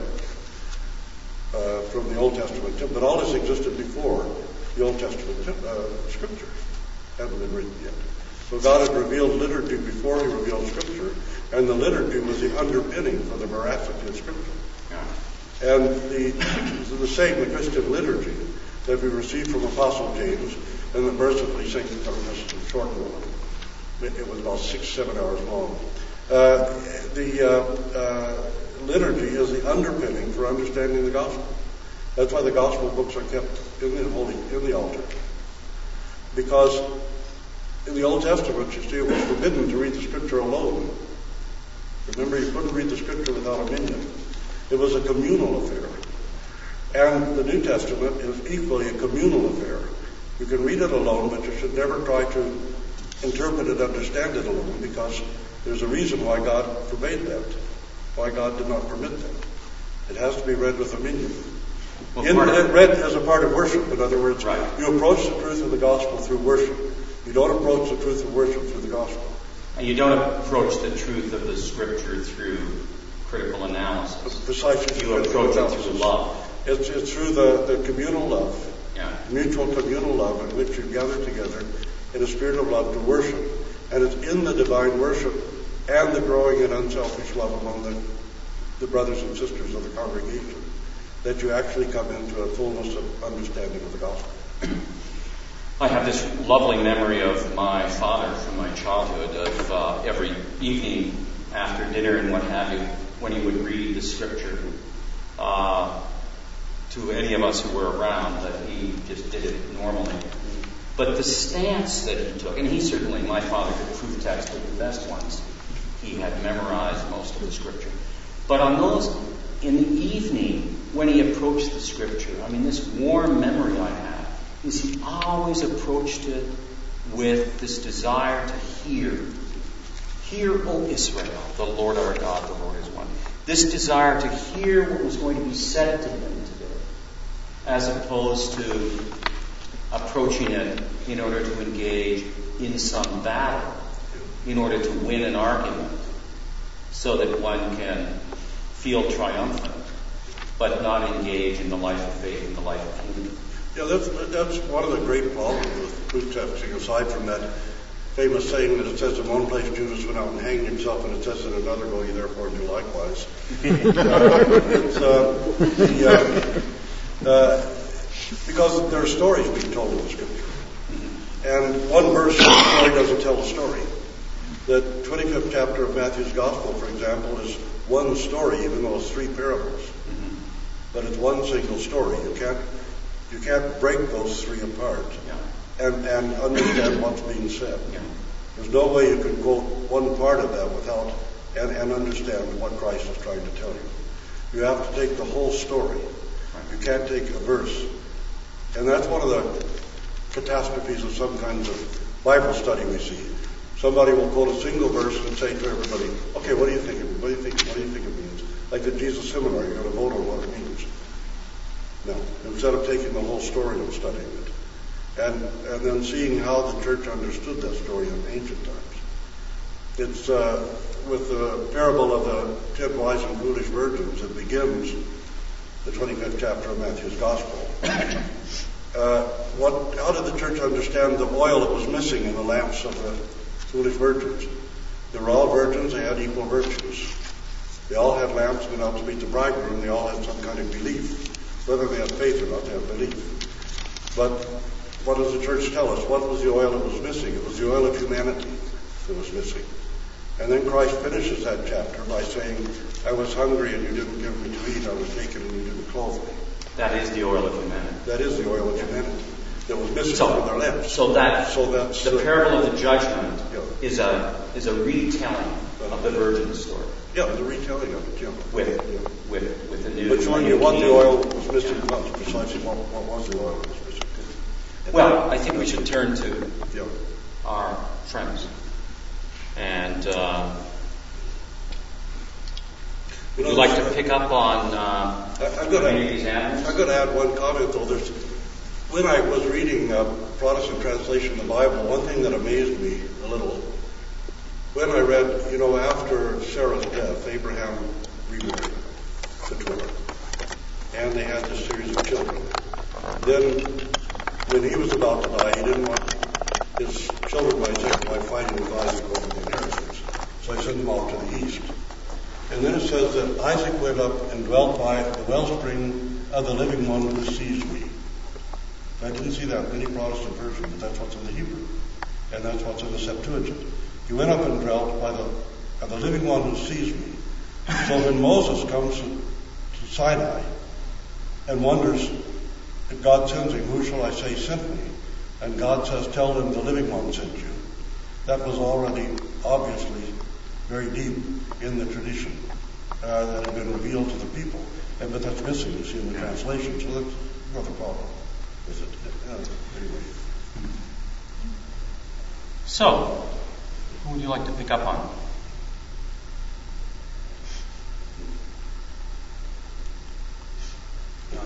Speaker 3: uh, from the Old Testament, but all this existed before the Old Testament uh, scriptures hadn't been written yet. So God had revealed liturgy before he revealed scripture, and the liturgy was the underpinning for the veracity of scripture. And the, the same, the Christian liturgy that we received from Apostle James, and that mercifully sing, I mean, this is a short one. It was about six, seven hours long. Uh, the uh, uh, liturgy is the underpinning for understanding the gospel. That's why the gospel books are kept in the holy, in the altar. Because in the Old Testament, you see, it was forbidden to read the scripture alone. Remember, you couldn't read the scripture without a minion. It was a communal affair. And the New Testament is equally a communal affair. You can read it alone, but you should never try to interpret it, understand it alone, because there's a reason why God forbade that, why God did not permit that. It has to be read with a minion. Well, in, of, read as a part of worship, in other words. Right. You approach the truth of the gospel through worship. You don't approach the truth of worship through the gospel.
Speaker 2: And you don't approach the truth of the scripture through critical analysis.
Speaker 3: Precisely.
Speaker 2: You approach it through love.
Speaker 3: It's, it's through the, the communal love,
Speaker 2: yeah.
Speaker 3: mutual communal love in which you gather together in a spirit of love to worship. And it's in the divine worship and the growing and unselfish love among the, the brothers and sisters of the congregation that you actually come into a fullness of understanding of the gospel.
Speaker 2: I have this lovely memory of my father from my childhood of uh, every evening after dinner and what have you, when he would read the scripture uh, to any of us who were around, that he just did it normally. But the stance that he took, and he certainly, my father could proof text with the best ones. He had memorized most of the scripture. But on those, in the evening, when he approached the scripture, I mean, this warm memory I have is he always approached it with this desire to hear. Hear, O Israel, the Lord our God, the Lord is one. This desire to hear what was going to be said to him today, as opposed to approaching it in order to engage in some battle. in order to win an argument so that one can feel triumphant, but not engage in the life of faith and the life of community.
Speaker 3: Yeah, that's, that's one of the great problems with proof texting, aside from that famous saying that it says in one place Judas went out and hanged himself, and it says in another, go ye therefore and do likewise. uh, it's, uh, the, uh, uh, because there are stories being told in the Scripture. And one verse of the story doesn't tell the story. The twenty-fifth chapter of Matthew's Gospel, for example, is one story, even though it's three parables. But it's one single story. You can't you can't break those three apart
Speaker 2: Yeah.
Speaker 3: and, and understand what's being said.
Speaker 2: Yeah.
Speaker 3: There's no way you can quote one part of that without and, and understand what Christ is trying to tell you. You have to take the whole story. You can't take a verse. And that's one of the catastrophes of some kinds of Bible study we see. Somebody will quote a single verse and say to everybody, okay, what do you think? What do you think? What do you think it means? Like the Jesus Seminar, you're going to vote on what it means. No. Instead of taking the whole story and studying it. And and then seeing how the church understood that story in ancient times. It's uh, with the parable of the ten wise and foolish virgins. It begins the twenty-fifth chapter of Matthew's Gospel. Uh, what? How did the church understand the oil that was missing in the lamps of the foolish virgins? They were all virgins. They had equal virtues. They all had lamps went out to meet the bridegroom. They all had some kind of belief. Whether they had faith or not, they had belief. But what does the church tell us? What was the oil that was missing? It was the oil of humanity that was missing. And then Christ finishes that chapter by saying, I was hungry and you didn't give me to eat. I was naked and you didn't clothe me.
Speaker 2: That is the oil of humanity.
Speaker 3: That is the oil of humanity that was missing
Speaker 2: So,
Speaker 3: from their lamps.
Speaker 2: so that
Speaker 3: So that's
Speaker 2: the
Speaker 3: uh,
Speaker 2: parable of the judgment
Speaker 3: Yeah.
Speaker 2: is a is a retelling of the virgin story
Speaker 3: Yeah, the retelling of it, yeah.
Speaker 2: with
Speaker 3: Yeah.
Speaker 2: with with the new.
Speaker 3: But showing you what the oil was missing was precisely what, what was the oil that was missing.
Speaker 2: Well, I think we should turn to
Speaker 3: Yeah.
Speaker 2: our friends. And uh,
Speaker 3: You
Speaker 2: would
Speaker 3: know,
Speaker 2: you like to
Speaker 3: I-
Speaker 2: pick up on uh,
Speaker 3: I- I'm gonna-
Speaker 2: any of these answers?
Speaker 3: I'm going to add one comment, though. There's, when I was reading uh, Protestant translation of the Bible, one thing that amazed me a little, when I read, you know, after Sarah's death, Abraham remarried Keturah, and they had this series of children. Then, when he was about to die, he didn't want his children by second wife fighting with Isaac over the inheritance, so he sent them off to the east. And then it says that Isaac went up and dwelt by the wellspring of the living one who sees me. I didn't see that in any Protestant version, but that's what's in the Hebrew. And that's what's in the Septuagint. He went up and dwelt by the, of the living one who sees me. So when Moses comes to, to Sinai and wonders if God sends him, who shall I say sent me? And God says, tell them the living one sent you. That was already obviously very deep in the tradition uh, that had been revealed to the people. And, but that's missing, you see, in the translation. So that's another problem with it. Uh, anyway.
Speaker 2: So, who would you like to pick up on?
Speaker 3: Uh,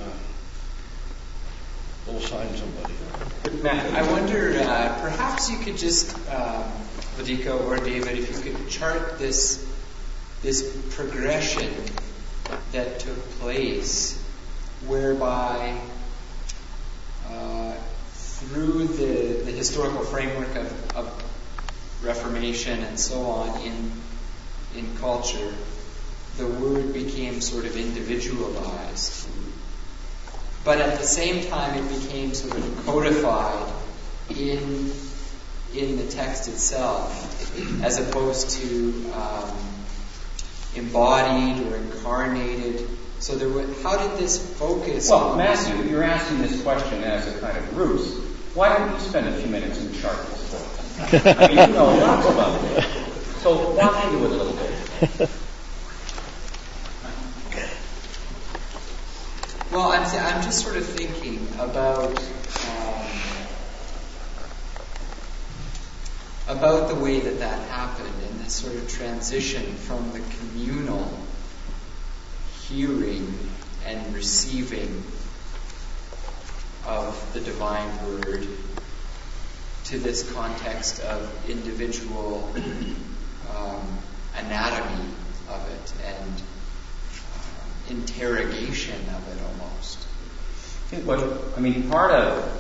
Speaker 3: we'll sign somebody.
Speaker 4: I wonder, uh, perhaps you could just, um, Ladiko or David, if you could chart this this progression that took place, whereby uh, through the, the historical framework of, of Reformation and so on in in culture, the word became sort of individualized. But at the same time, it became sort of codified in in the text itself, as opposed to um, embodied or incarnated. So there were, how did this focus?
Speaker 2: Well,
Speaker 4: on
Speaker 2: Matthew, you're asking this question as a kind of ruse. Why don't you spend a few minutes and chart this for us? I mean, you know lots about it. So walk into it a little bit.
Speaker 4: Well, I'm th- I'm just sort of thinking about um, about the way that that happened and this sort of transition from the communal hearing and receiving of the divine word to this context of individual um, anatomy of it and uh, interrogation of it almost.
Speaker 2: Well, I mean, part of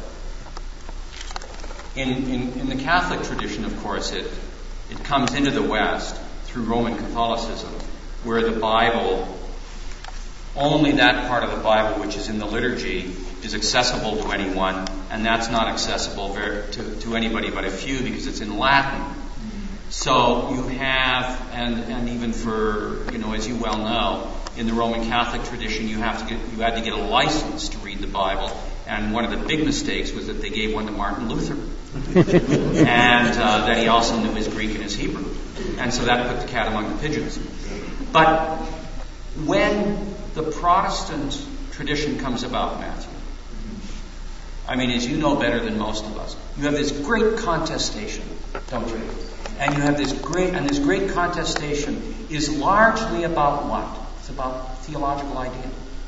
Speaker 2: in, in in the Catholic tradition, of course, it it comes into the West through Roman Catholicism, where the Bible, only that part of the Bible which is in the liturgy, is accessible to anyone, and that's not accessible very, to, to anybody but a few because it's in Latin. So you have, and and even for, you know, as you well know, in the Roman Catholic tradition, you have to get, you had to get a license to read the Bible, and one of the big mistakes was that they gave one to Martin Luther, and uh, that he also knew his Greek and his Hebrew, and so that put the cat among the pigeons. But when the Protestant tradition comes about, Matthew, I mean, as you know better than most of us, you have this great contestation, don't you? And you have this great, and this great contestation is largely about what? It's about theological idea.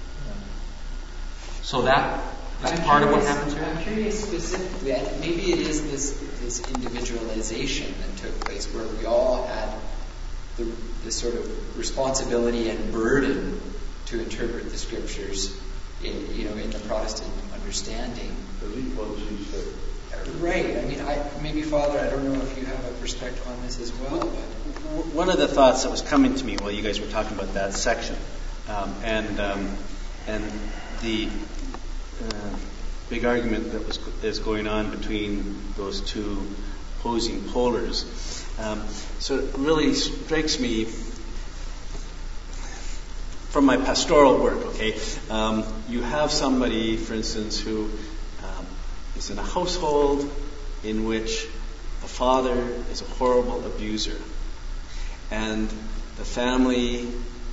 Speaker 2: So that is
Speaker 4: I'm
Speaker 2: part
Speaker 4: curious,
Speaker 2: of what happens here.
Speaker 4: I'm curious specifically. I- Maybe it is this this individualization that took place, where we all had the, the sort of responsibility and burden to interpret the scriptures in, you know, in the Protestant understanding. Right. I mean, I, maybe, Father, I don't know if you have a perspective on this as well. But
Speaker 1: One of the thoughts that was coming to me while you guys were talking about that section, um, and um, and the uh, big argument that was is going on between those two opposing polars, um, so it really strikes me from my pastoral work. Okay, um, you have somebody, for instance, who um, is in a household in which the father is a horrible abuser, and the family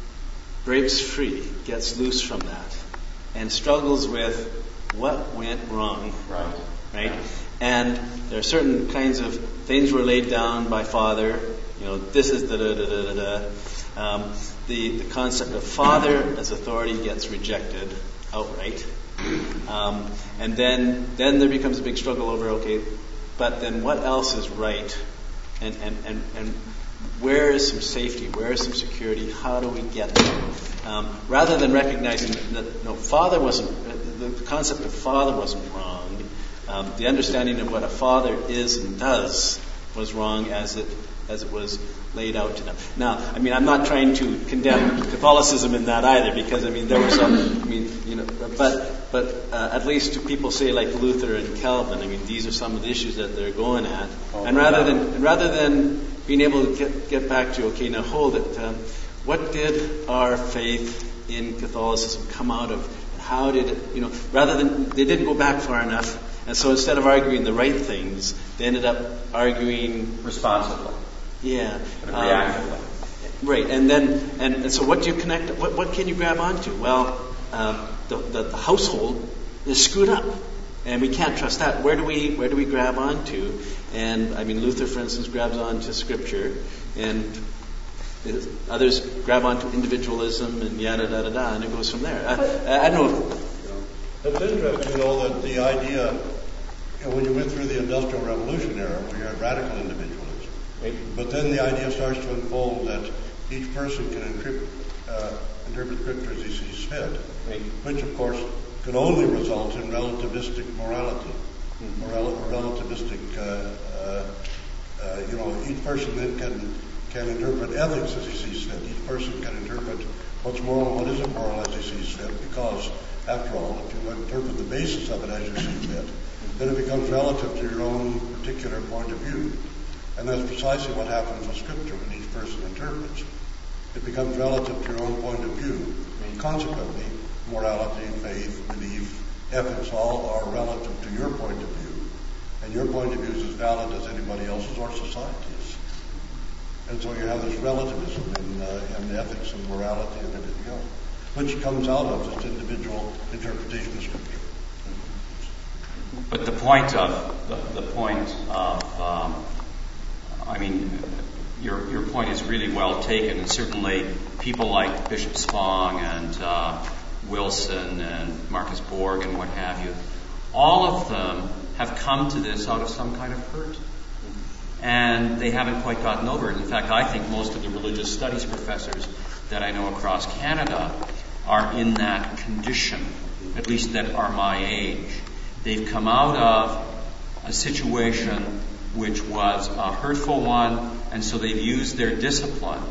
Speaker 1: breaks free, gets loose from that, and struggles with what went wrong.
Speaker 2: Right.
Speaker 1: Right? And there are certain kinds of things were laid down by father. You know, this is da da da da da da. Um, the the concept of father as authority gets rejected outright, um, and then then there becomes a big struggle over, okay, but then what else is right, and and and and where is some safety? Where is some security? How do we get there? Um, rather than recognizing that no, father wasn't, the concept of father wasn't wrong. Um, the understanding of what a father is and does was wrong as it as it was laid out to them. Now, I mean, I'm not trying to condemn Catholicism in that either, because I mean there were some. I mean, you know, but but uh, at least to people say like Luther and Calvin, I mean, these are some of the issues that they're going at,
Speaker 2: oh,
Speaker 1: and rather
Speaker 2: yeah.
Speaker 1: than and rather than being able to get get back to, okay, now hold it. Um, what did our faith in Catholicism come out of? And how did it, you know, rather than, they didn't go back far enough. And so instead of arguing the right things, they ended up arguing
Speaker 2: Responsibly.
Speaker 1: Yeah.
Speaker 2: But
Speaker 1: Um,
Speaker 2: reactively.
Speaker 1: right. And then, and, and so what do you connect, what, what can you grab onto? Well, um, the, the, the household is screwed up. And we can't trust that. Where do we, where do we grab onto? And, I mean, Luther, for instance, grabs onto Scripture. And others grab onto individualism and yada, da, da, da. And it goes from there. I, I don't know if,
Speaker 3: It's interesting, though, that the idea, you know, when you went through the Industrial Revolution era, where you had radical individualism,
Speaker 1: right.
Speaker 3: but then the idea starts to unfold that each person can interpret, uh, interpret Scripture as he sees fit,
Speaker 1: Right.
Speaker 3: which, of course, can only result in relativistic morality,
Speaker 1: Mm-hmm.
Speaker 3: or rel- relativistic, uh, uh, uh, you know, each person then can can interpret ethics as he sees fit. Each person can interpret what's moral and what isn't moral as he sees fit, because after all, if you interpret the basis of it as you see fit, then it becomes relative to your own particular point of view. And that's precisely what happens with Scripture when each person interprets. It becomes relative to your own point of view. And consequently, morality, faith, belief, ethics, all are relative to your point of view. And your point of view is as valid as anybody else's or society's. And so you have this relativism in, uh, in ethics and morality and everything else, which comes out of just individual interpretation of Scripture.
Speaker 2: But the point of the, the point of, um, I mean, your your point is really well taken, and certainly people like Bishop Spong and uh, Wilson and Marcus Borg and what have you, all of them have come to this out of some kind of hurt. And they haven't quite gotten over it. In fact, I think most of the religious studies professors that I know across Canada are in that condition, at least that are my age. They've come out of a situation which was a hurtful one, and so they've used their discipline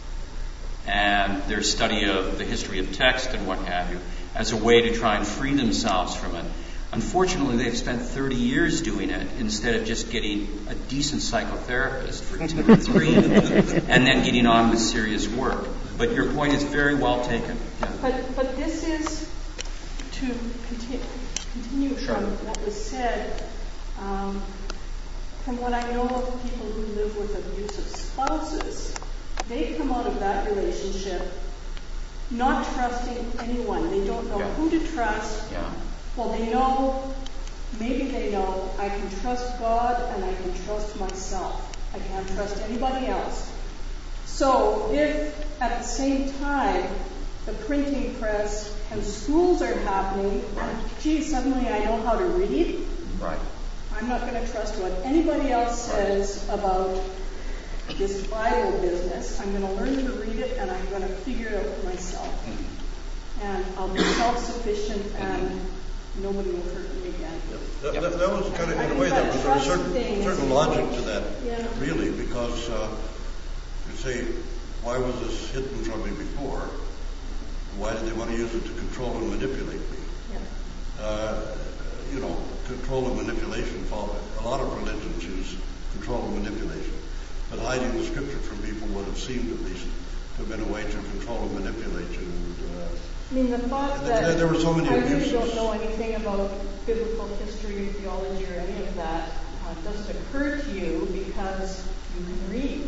Speaker 2: and their study of the history of text and what have you as a way to try and free themselves from it. Unfortunately, they've spent thirty years doing it instead of just getting a decent psychotherapist for two or three and then getting on with serious work. But your point is very well taken. Yeah.
Speaker 5: But but this is to continue, continue
Speaker 2: Sure.
Speaker 5: from what was said. Um, from what I know of people who live with abusive spouses, they come out of that relationship not trusting anyone. They don't know
Speaker 2: Yeah.
Speaker 5: who to trust.
Speaker 2: Yeah.
Speaker 5: Well, they know, maybe they know, I can trust God and I can trust myself. I can't trust anybody else. So if at the same time the printing press and schools are happening, and gee, suddenly I know how to read,
Speaker 2: Right.
Speaker 5: I'm not going to trust what anybody else says about this Bible business. I'm going to learn to read it and I'm going to figure it out myself. Mm-hmm. And I'll be self-sufficient and nobody will hurt me again.
Speaker 3: That, that, that was kind of, in a way, that was there was a certain, certain logic to that,
Speaker 5: yeah.
Speaker 3: really, because uh, you say, why was this hidden from me before? Why did they want to use it to control and manipulate me?
Speaker 5: Yeah.
Speaker 3: Uh, you know, control and manipulation, a lot of religions use control and manipulation. But hiding the scripture from people would have seemed, at least, to have been a way to control and manipulate you. And, uh,
Speaker 5: I mean, the thought that
Speaker 3: there, there were so many
Speaker 5: I
Speaker 3: abuses.
Speaker 5: really don't know anything about biblical history, theology, or any of that uh, doesn't occur to you because you can read.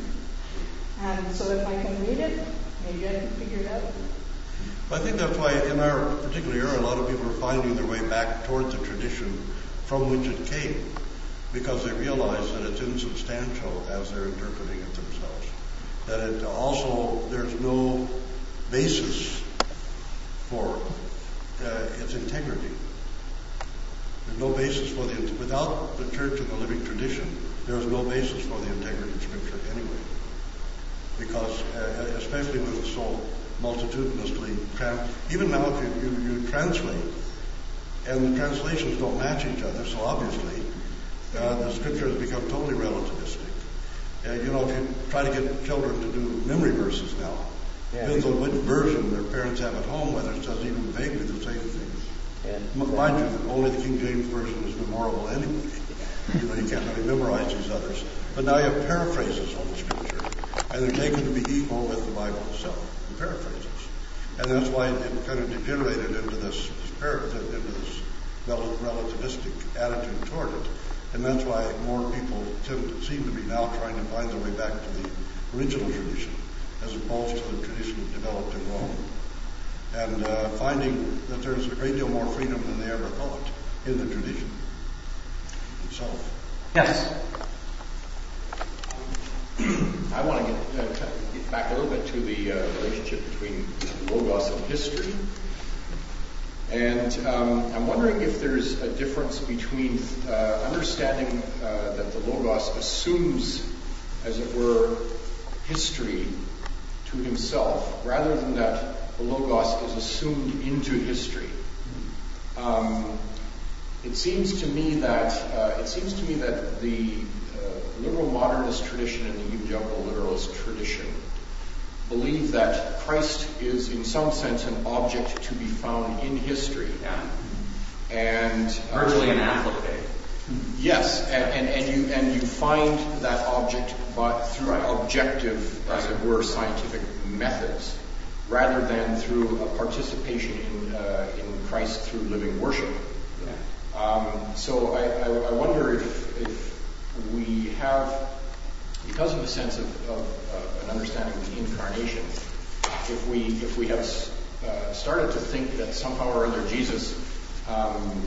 Speaker 5: And so if I can read it, maybe I can figure it out.
Speaker 3: I think that's why in our particular era, a lot of people are finding their way back towards the tradition from which it came, because they realize that it's insubstantial as they're interpreting it themselves. That it also, there's no basis for uh, its integrity. There's no basis for the, without the church and the living tradition, there is no basis for the integrity of Scripture anyway. Because, uh, especially when it's so multitudinously, trans- even now if you, you, you translate, and the translations don't match each other, so obviously uh, the Scripture has become totally relativistic. Uh, you know, if you try to get children to do memory verses now, yeah. depends on which version their parents have at home, whether it says even vaguely the same things. Yeah. M- mind you, only the King James Version is memorable anyway. You know, you can't really memorize these others. But now you have paraphrases on the Scripture, and they're taken to be equal with the Bible itself, the paraphrases. And that's why it kind of degenerated into this, into this relativistic attitude toward it. And that's why more people tend to, seem to be now trying to find their way back to the original tradition, as opposed to the tradition that developed in Rome. And uh, finding that there's a great deal more freedom than they ever thought in the tradition itself.
Speaker 2: Yes?
Speaker 6: I want to get, uh, get back a little bit to the uh, relationship between Logos and history. And um, I'm wondering if there's a difference between uh, understanding uh, that the Logos assumes, as it were, history to himself, rather than that the Logos is assumed into history. Um, it seems to me that uh, it seems to me that the uh, liberal modernist tradition and the evangelical literalist tradition believe that Christ is, in some sense, an object to be found in history.
Speaker 2: Yeah.
Speaker 6: And uh,
Speaker 2: virtually an applique.
Speaker 6: Yes, and, and, and you and you find that object by, through right. objective, right. as it were, scientific methods, rather than through a participation in uh, in Christ through living worship. Yeah. Um, so I, I, I wonder if, if we have, because of a sense of, of uh, an understanding of the incarnation, if we if we have uh, started to think that somehow or other Jesus um,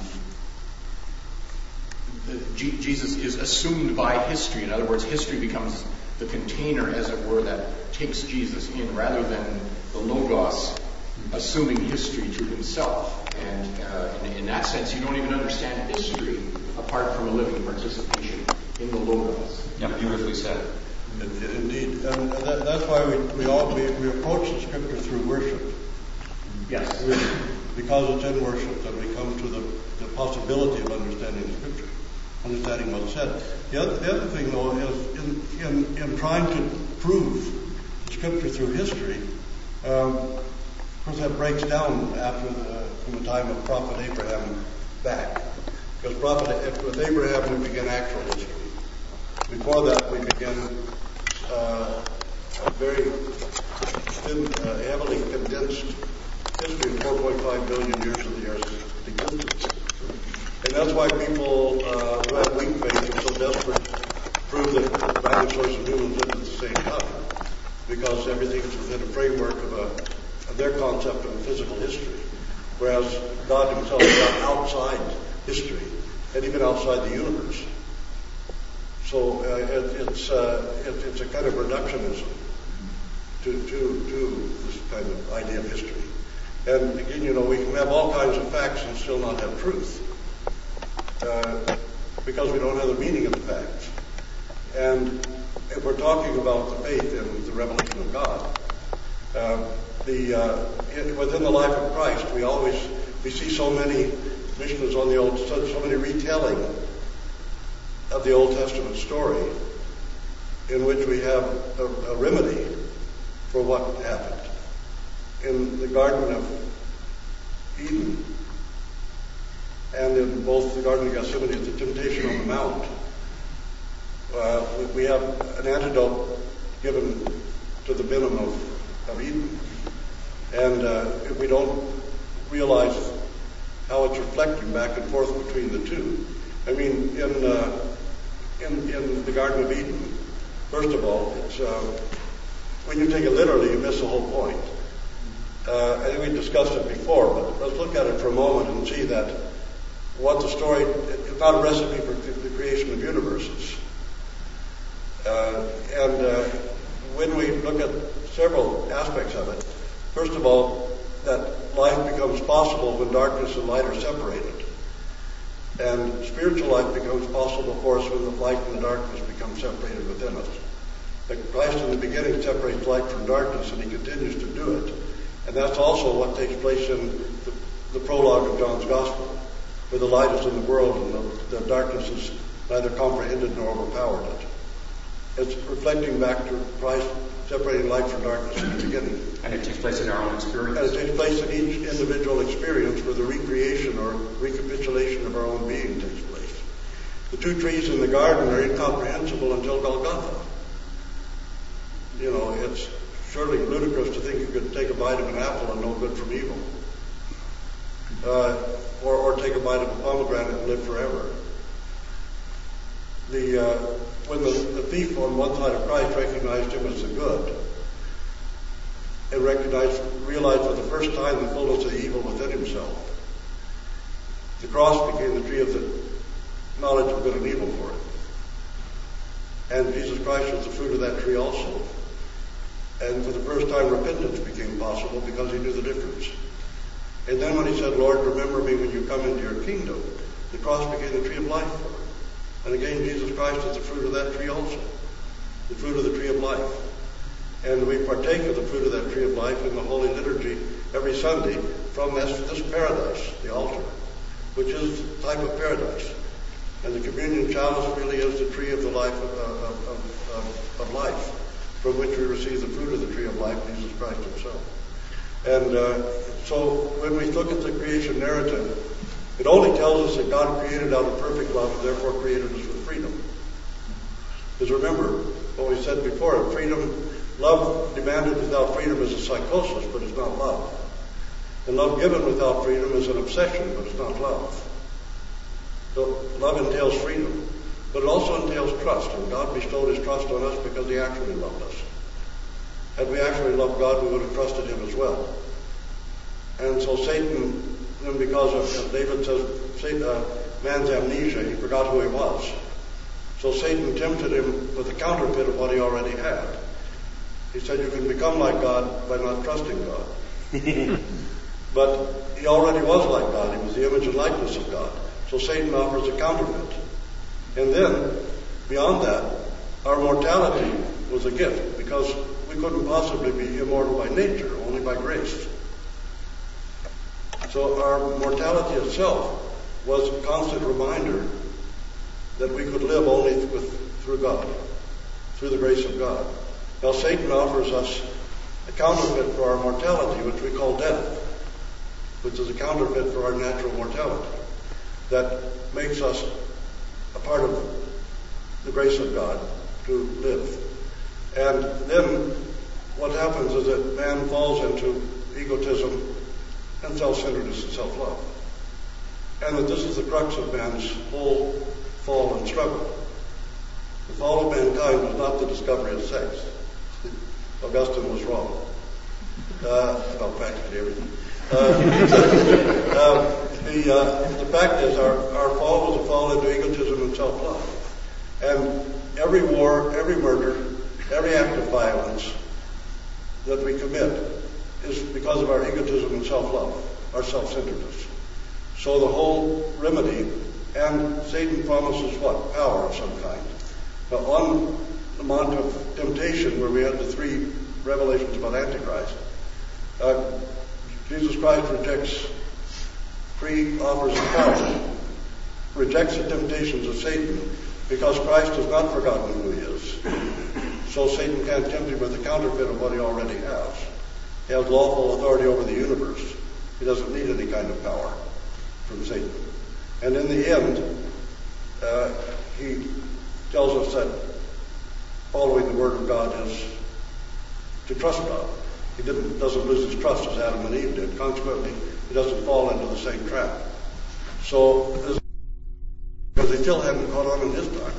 Speaker 6: the, G- Jesus is assumed by history. In other words, history becomes the container, as it were, that takes Jesus in, rather than the Logos assuming history to himself. And uh, in, in that sense, you don't even understand history apart from a living participation in the Logos.
Speaker 2: Yeah, beautifully said.
Speaker 3: Indeed, and that, that's why we we all we, we approach the Scripture through worship.
Speaker 6: Yes.
Speaker 3: Because it's in worship that we come to the, the possibility of understanding the Scripture, understanding what's said. The other, the other thing, though, is in, in, in trying to prove the Scripture through history, um, of course that breaks down after the, from the time of Prophet Abraham back. Because prophet, with Abraham we begin actual history. Before that we begin uh, a very thin, uh, heavily condensed history of four point five billion years of the Earth's existence. And that's why people uh, who have weak faith are so desperate to prove that dinosaurs and humans lived at the same time, because everything is within a framework of, a, of their concept of a physical history, whereas God himself is outside history and even outside the universe. So uh, it, it's uh, it, it's a kind of reductionism to, to to this kind of idea of history. And again, you know, we can have all kinds of facts and still not have truth, uh, because we don't have the meaning of the facts. And if we're talking about the faith in the revelation of God, uh, the uh, in, within the life of Christ, we always we see so many missions on the old, so, so many retelling of the Old Testament story, in which we have a, a remedy for what happened. In the Garden of Eden, and in both the Garden of Gethsemane and the temptation on the Mount, uh, we, we have an antidote given to the venom of, of Eden. And uh, if we don't realize how it's reflecting back and forth between the two. I mean, in uh, in, in the Garden of Eden, first of all, it's uh, when you take it literally, you miss the whole point. Uh, I think we discussed it before, but let's look at it for a moment and see that what the story, it's not a recipe for the creation of universes. Uh, and uh, when we look at several aspects of it, first of all, that life becomes possible when darkness and light are separated. And spiritual life becomes possible for us when the light and the darkness become separated within us. Like Christ in the beginning separates light from darkness, and he continues to do it. And that's also what takes place in the, the prologue of John's Gospel, where the light is in the world and the, the darkness is neither comprehended nor overpowered it. It's reflecting back to Christ separating light from darkness in the beginning.
Speaker 2: And it takes place in our own experience.
Speaker 3: And it takes place in each individual experience where the recreation or recapitulation of our own being takes place. The two trees in the garden are incomprehensible until Golgotha. You know, it's surely ludicrous to think you could take a bite of an apple and know good from evil. Uh, or, or take a bite of a pomegranate and live forever. The, uh, when the, the thief on one side of Christ recognized him as the good, and recognized, realized for the first time the fullness of the evil within himself, the cross became the tree of the knowledge of good and evil for him. And Jesus Christ was the fruit of that tree also. And for the first time repentance became possible because he knew the difference. And then when he said, Lord, remember me when you come into your kingdom, the cross became the tree of life for him. And again, Jesus Christ is the fruit of that tree also, the fruit of the tree of life. And we partake of the fruit of that tree of life in the Holy Liturgy every Sunday from this, this paradise, the altar, which is the type of paradise. And the communion chalice really is the tree of the life of, of, of, of, of life, from which we receive the fruit of the tree of life, Jesus Christ himself. And uh, so when we look at the creation narrative, it only tells us that God created out of perfect love and therefore created us with freedom. Because remember what we said before, freedom, love demanded without freedom is a psychosis, but it's not love. And love given without freedom is an obsession, but it's not love. So love entails freedom, but it also entails trust, and God bestowed his trust on us because he actually loved us. Had we actually loved God, we would have trusted him as well. And so Satan, then because of, as David says, Satan, uh, man's amnesia, he forgot who he was. So Satan tempted him with a counterfeit of what he already had. He said, you can become like God by not trusting God. But he already was like God. He was the image and likeness of God. So Satan offers a counterfeit. And then, beyond that, our mortality was a gift, because we couldn't possibly be immortal by nature, only by grace. So our mortality itself was a constant reminder that we could live only with, through God, through the grace of God. Now Satan offers us a counterfeit for our mortality, which we call death, which is a counterfeit for our natural mortality, that makes us a part of the grace of God to live. And then what happens is that man falls into egotism and self-centeredness and self-love. And that this is the crux of man's whole fall and struggle. The fall of mankind was not the discovery of sex. Augustine was wrong. Uh, about practically everything. Uh, uh, the, uh, the fact is our, our fall was a fall into egotism and self-love. And every war, every murder, every act of violence that we commit is because of our egotism and self-love, our self-centeredness. So the whole remedy, and Satan promises what? Power of some kind. Now on the Mount of Temptation, where we had the three revelations about Antichrist, uh, Jesus Christ rejects three offers of power, rejects the temptations of Satan, because Christ has not forgotten who he is. So Satan can't tempt him with a counterfeit of what he already has. He has lawful authority over the universe. He doesn't need any kind of power from Satan. And in the end, uh, he tells us that following the Word of God is to trust God. He didn't, doesn't lose his trust as Adam and Eve did. Consequently, he doesn't fall into the same trap. So, this, because they still hadn't caught on in his time.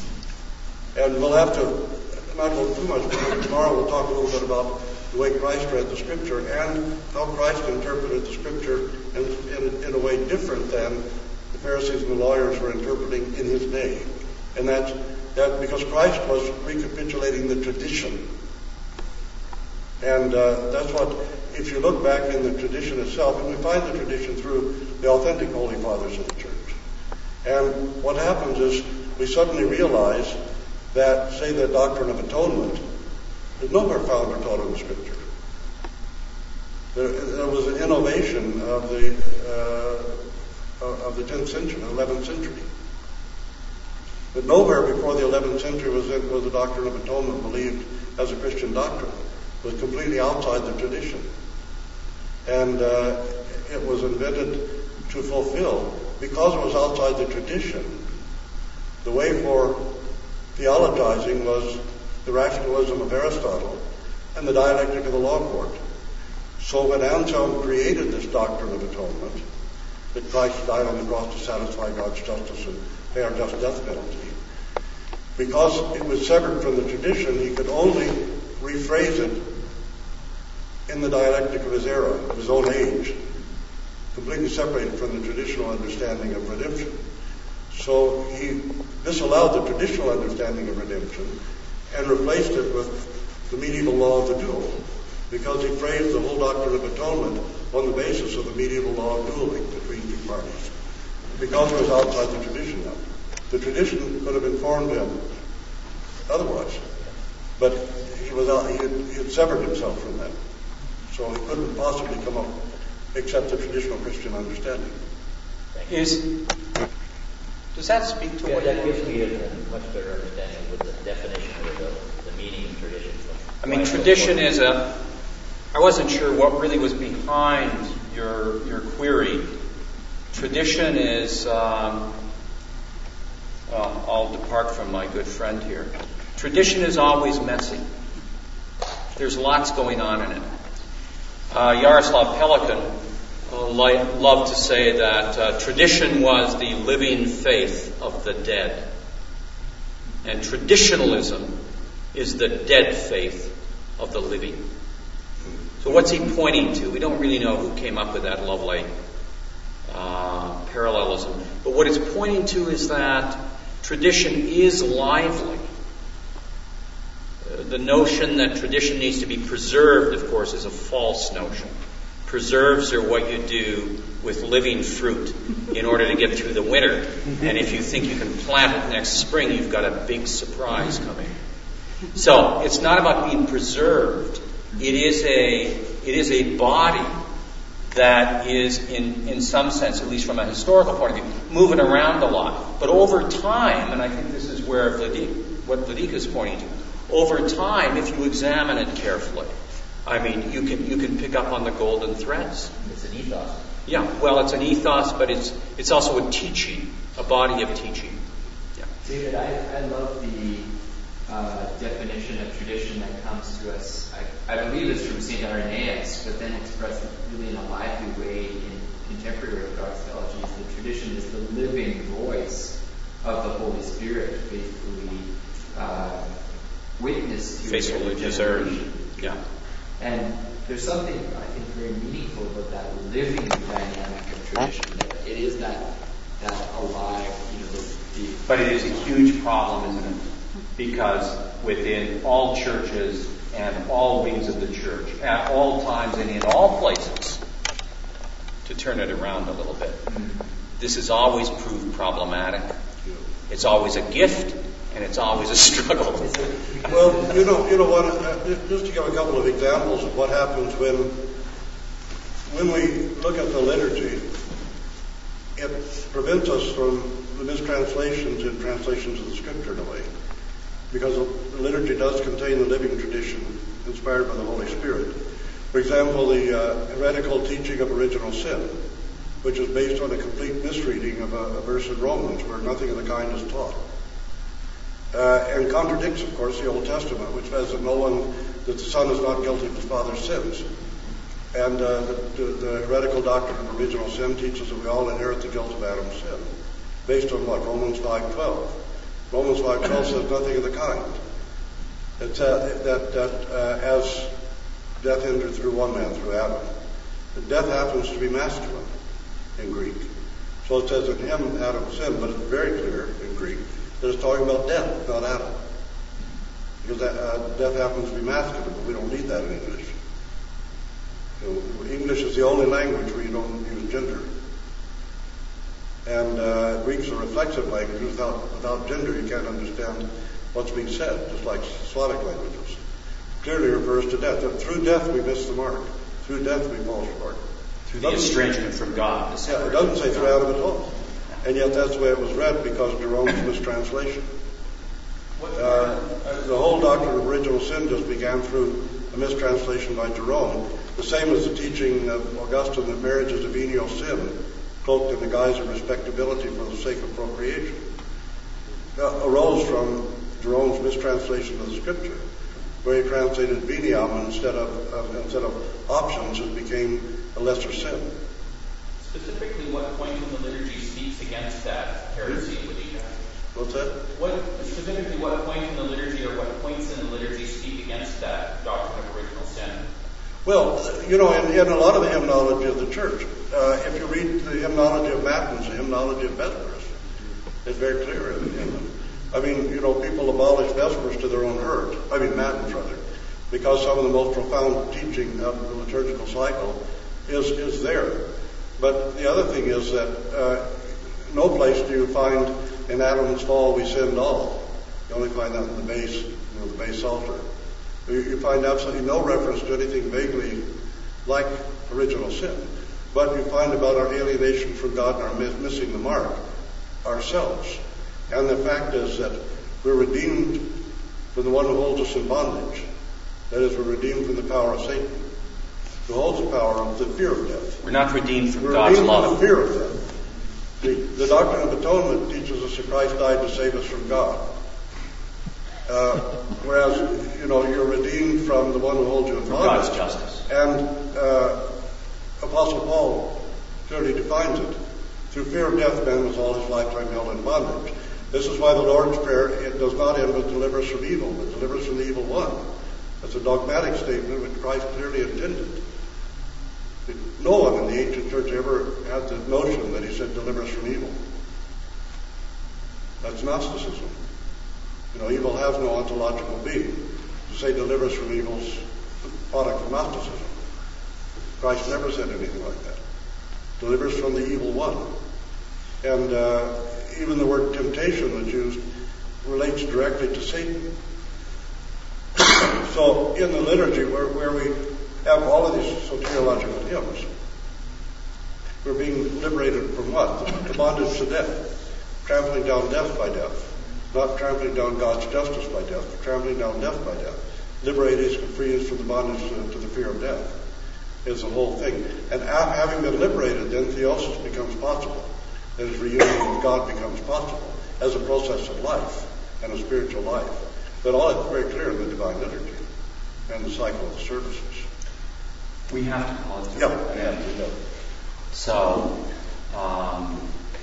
Speaker 3: And we'll have to not go too much, because tomorrow we'll talk a little bit about the way Christ read the Scripture and how Christ interpreted the Scripture in, in, in a way different than the Pharisees and the lawyers were interpreting in his day. And that's that because Christ was recapitulating the tradition. And uh, that's what, if you look back in the tradition itself, and we find the tradition through the authentic Holy Fathers of the Church. And what happens is we suddenly realize that, say, the doctrine of atonement is nowhere found or taught in the Scripture. There, there was an innovation of the uh, of the tenth century, eleventh century. But nowhere before the eleventh century was it, was the doctrine of atonement believed as a Christian doctrine. It was completely outside the tradition. And uh, it was invented to fulfill, because it was outside the tradition, the way for theologizing was the rationalism of Aristotle and the dialectic of the law court. So when Anselm created this doctrine of atonement, that Christ died on the cross to satisfy God's justice and pay our just death penalty, because it was severed from the tradition, he could only rephrase it in the dialectic of his era, of his own age, completely separated from the traditional understanding of redemption. So he disallowed the traditional understanding of redemption and replaced it with the medieval law of the duel, because he phrased the whole doctrine of atonement on the basis of the medieval law of dueling between two parties, because it was outside the tradition now. The tradition could have informed him otherwise, but he was out, he, had, he had severed himself from that, so he couldn't possibly come up except the traditional Christian understanding.
Speaker 2: Is does that speak to
Speaker 7: yeah,
Speaker 2: what
Speaker 7: that gives me a, a much better understanding of what the definition of the, the meaning of tradition.
Speaker 2: I mean, tradition is a. I wasn't sure what really was behind your your query. Tradition is. Um, well, I'll depart from my good friend here. Tradition is always messy. There's lots going on in it. Uh, Yaroslav Pelikan uh, li- loved to say that uh, tradition was the living faith of the dead, and traditionalism is the dead faith of the living. So what's he pointing to? We don't really know who came up with that lovely uh, parallelism. But what it's pointing to is that tradition is lively. Uh, the notion that tradition needs to be preserved, of course, is a false notion. Preserves are what you do with living fruit in order to get through the winter. And if you think you can plant it next spring, you've got a big surprise coming. So it's not about being preserved. It is a it is a body that is, in, in some sense, at least from a historical point of view, moving around a lot. But over time, and I think this is where Vladik, what Vladik is pointing to, over time, if you examine it carefully, I mean, you can you can pick up on the golden threads.
Speaker 7: It's an ethos.
Speaker 2: Yeah, well, it's an ethos, but it's it's also a teaching, a body of teaching. Yeah.
Speaker 4: David, I, I love the uh, definition of tradition that comes to us. I, I believe it's from Saint Irenaeus, but then expressed really in a lively way in contemporary Orthodox theology. Is the tradition is the living voice of the Holy Spirit, faithfully uh, witnessed to
Speaker 2: faithfully discerned. Yeah.
Speaker 4: And there's something, I think, very meaningful about that living dynamic of tradition. That it is that that alive, you know, the, the
Speaker 8: But it is a huge problem, isn't it? Because within all churches and all wings of the church, at all times and in all places,
Speaker 2: to turn it around a little bit, this has always proved problematic. It's always a gift, and it's always a struggle.
Speaker 3: Well, you know, you know what? Uh, just to give a couple of examples of what happens when, when we look at the liturgy, it prevents us from the mistranslations in translations of the Scripture in a way, because the liturgy does contain the living tradition inspired by the Holy Spirit. For example, the uh, heretical teaching of original sin, which is based on a complete misreading of a, a verse in Romans where nothing of the kind is taught. Uh, and contradicts, of course, the Old Testament, which says that no one, that the Son is not guilty of his Father's sins. And uh, the, the, the heretical doctrine of original sin teaches that we all inherit the guilt of Adam's sin, based on what? Romans five twelve. Romans five twelve says nothing of the kind. It's uh, that, that uh, as death entered through one man, through Adam, that death happens to be masculine in Greek. So it says in him Adam sinned, but it's very clear in Greek that it's talking about death, not Adam. Because that, uh, death happens to be masculine, but we don't need that in English. You know, English is the only language where you don't use gender. And uh, Greek's a reflexive language. Without, without gender, you can't understand what's being said, just like Slavic languages. Clearly refers to death. That through death we miss the mark. Through death we fall short.
Speaker 8: through the estrangement from God. The
Speaker 3: yeah, it doesn't say through Adam at all. And yet that's the way it was read because Jerome's mistranslation. Uh, the whole doctrine of original sin just began through a mistranslation by Jerome, the same as the teaching of Augustine that marriage is a venial sin, cloaked in the guise of respectability for the sake of procreation, uh, arose from Jerome's mistranslation of the Scripture, where he translated veniam instead of, of instead of options, it became a lesser sin.
Speaker 9: Specifically, what point in the liturgy speaks against that heresy? Would you
Speaker 3: What's that?
Speaker 9: What specifically, what point in the liturgy or what points in the liturgy speak against that doctrine of original sin?
Speaker 3: Well, you know, in, in a lot of the hymnology of the church, uh, if you read the hymnology of Matins, the hymnology of Vespers, it's very clear in, in them. I mean, you know, people abolish Vespers to their own hurt. I mean, Matins, rather, because some of the most profound teaching of the liturgical cycle is is there. But the other thing is that uh, no place do you find in Adam's fall we sinned all. You only find that in the base, you know, the base altar. You, you find absolutely no reference to anything vaguely like original sin. But you find about our alienation from God and our miss, missing the mark ourselves. And the fact is that we're redeemed from the one who holds us in bondage. That is, we're redeemed from the power of Satan, who holds the power of the fear of death.
Speaker 8: We're not redeemed from
Speaker 3: we're
Speaker 8: God's
Speaker 3: redeemed
Speaker 8: love.
Speaker 3: from the fear of death. The, the doctrine of atonement teaches us that Christ died to save us from God. Uh, whereas, you know, you're redeemed from the one who holds you in bondage.
Speaker 8: God's justice.
Speaker 3: And uh, Apostle Paul clearly defines it. Through fear of death, man was all his lifetime held in bondage. This is why the Lord's Prayer, it does not end with deliver us from evil, but deliver us from the evil one. That's a dogmatic statement which Christ clearly intended. No one in the ancient church ever had the notion that he said, deliver us from evil. That's Gnosticism. You know, evil has no ontological being. To say deliver us from evil is the product of Gnosticism. Christ never said anything like that. Deliver us from the evil one. And uh, even the word temptation that's used relates directly to Satan. So in the liturgy where, where we have all of these soteriological hymns, we're being liberated from what? The bondage to death. Trampling down death by death. Not trampling down God's justice by death, but trampling down death by death. Liberate us and free us from the bondage to, to the fear of death is the whole thing. And having been liberated, then theosis becomes possible. That is, reunion with God becomes possible as a process of life and a spiritual life. But all is very clear in the Divine Liturgy and the cycle of the services.
Speaker 8: We have to call it to
Speaker 3: Yeah,
Speaker 8: it.
Speaker 3: yeah, we know.
Speaker 8: So, um,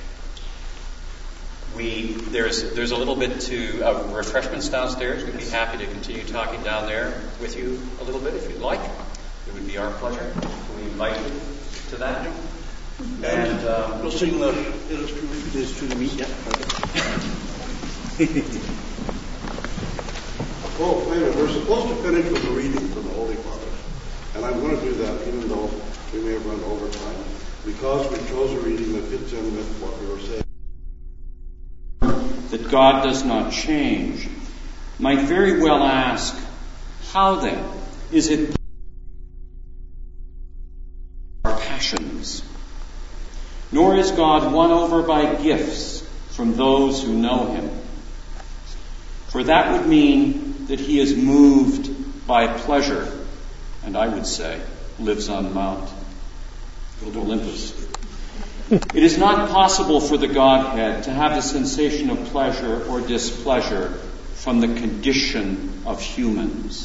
Speaker 8: we there's there's a little bit to uh, refreshments downstairs. We'd be happy to continue talking down there with you a little bit if you'd like. It would be our pleasure. We invite you to that. And um,
Speaker 3: we'll sing the It is True, It is True to Me. Yeah. Oh, wait a minute. We're supposed to finish with a reading from the Holy Fathers. And I'm going to do that even though we may have run over time, because we chose a reading that fits in with what we were saying.
Speaker 8: That God does not change, might very well ask, how then is it our passions? Nor is God won over by gifts from those who know him. For that would mean that he is moved by pleasure, and I would say lives on Mount Olympus. It is not possible for the Godhead to have the sensation of pleasure or displeasure from the condition of humans.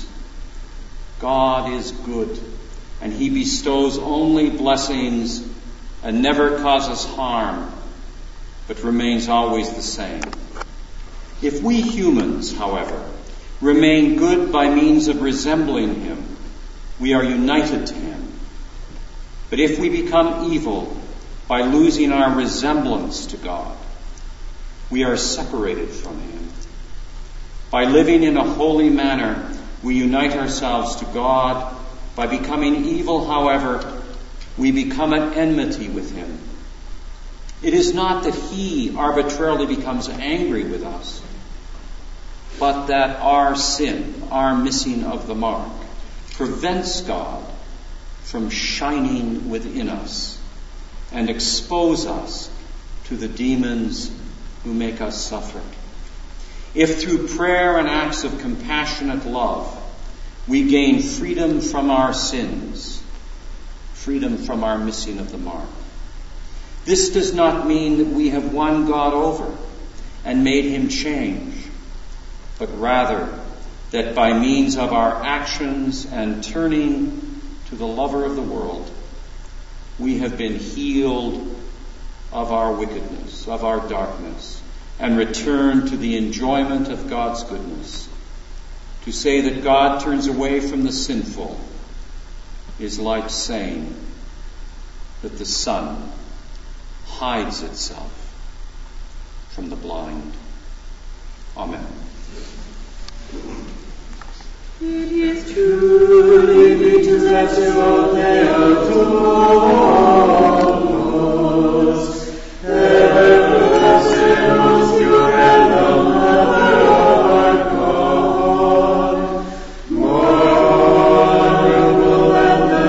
Speaker 8: God is good, and he bestows only blessings and never causes harm, but remains always the same. If we humans, however, remain good by means of resembling him, we are united to him. But if we become evil by losing our resemblance to God, we are separated from him. By living in a holy manner, we unite ourselves to God. By becoming evil, however, we become at enmity with him. It is not that he arbitrarily becomes angry with us, but that our sin, our missing of the mark, prevents God from shining within us and expose us to the demons who make us suffer. If through prayer and acts of compassionate love we gain freedom from our sins, freedom from our missing of the mark, this does not mean that we have won God over and made him change, but rather that by means of our actions and turning to the lover of the world, we have been healed of our wickedness, of our darkness, and returned to the enjoyment of God's goodness. To say that God turns away from the sinful is like saying that the sun hides itself from the blind. Amen.
Speaker 10: It is truly to bless you, O Theotokos, ever blessed, most pure and the Mother of our God, more noble than the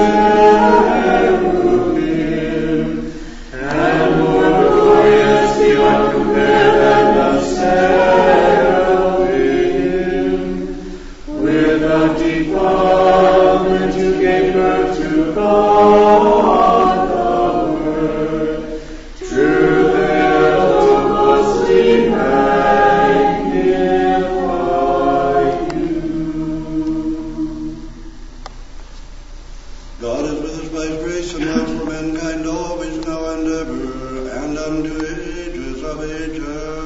Speaker 10: cherubim, and more glorious beyond compare than the seraphim. Without defilement you gave birth to God the Word. True Theotokos, we magnify you.
Speaker 3: God is with us by his grace and love for mankind always, now and ever, and unto ages of ages.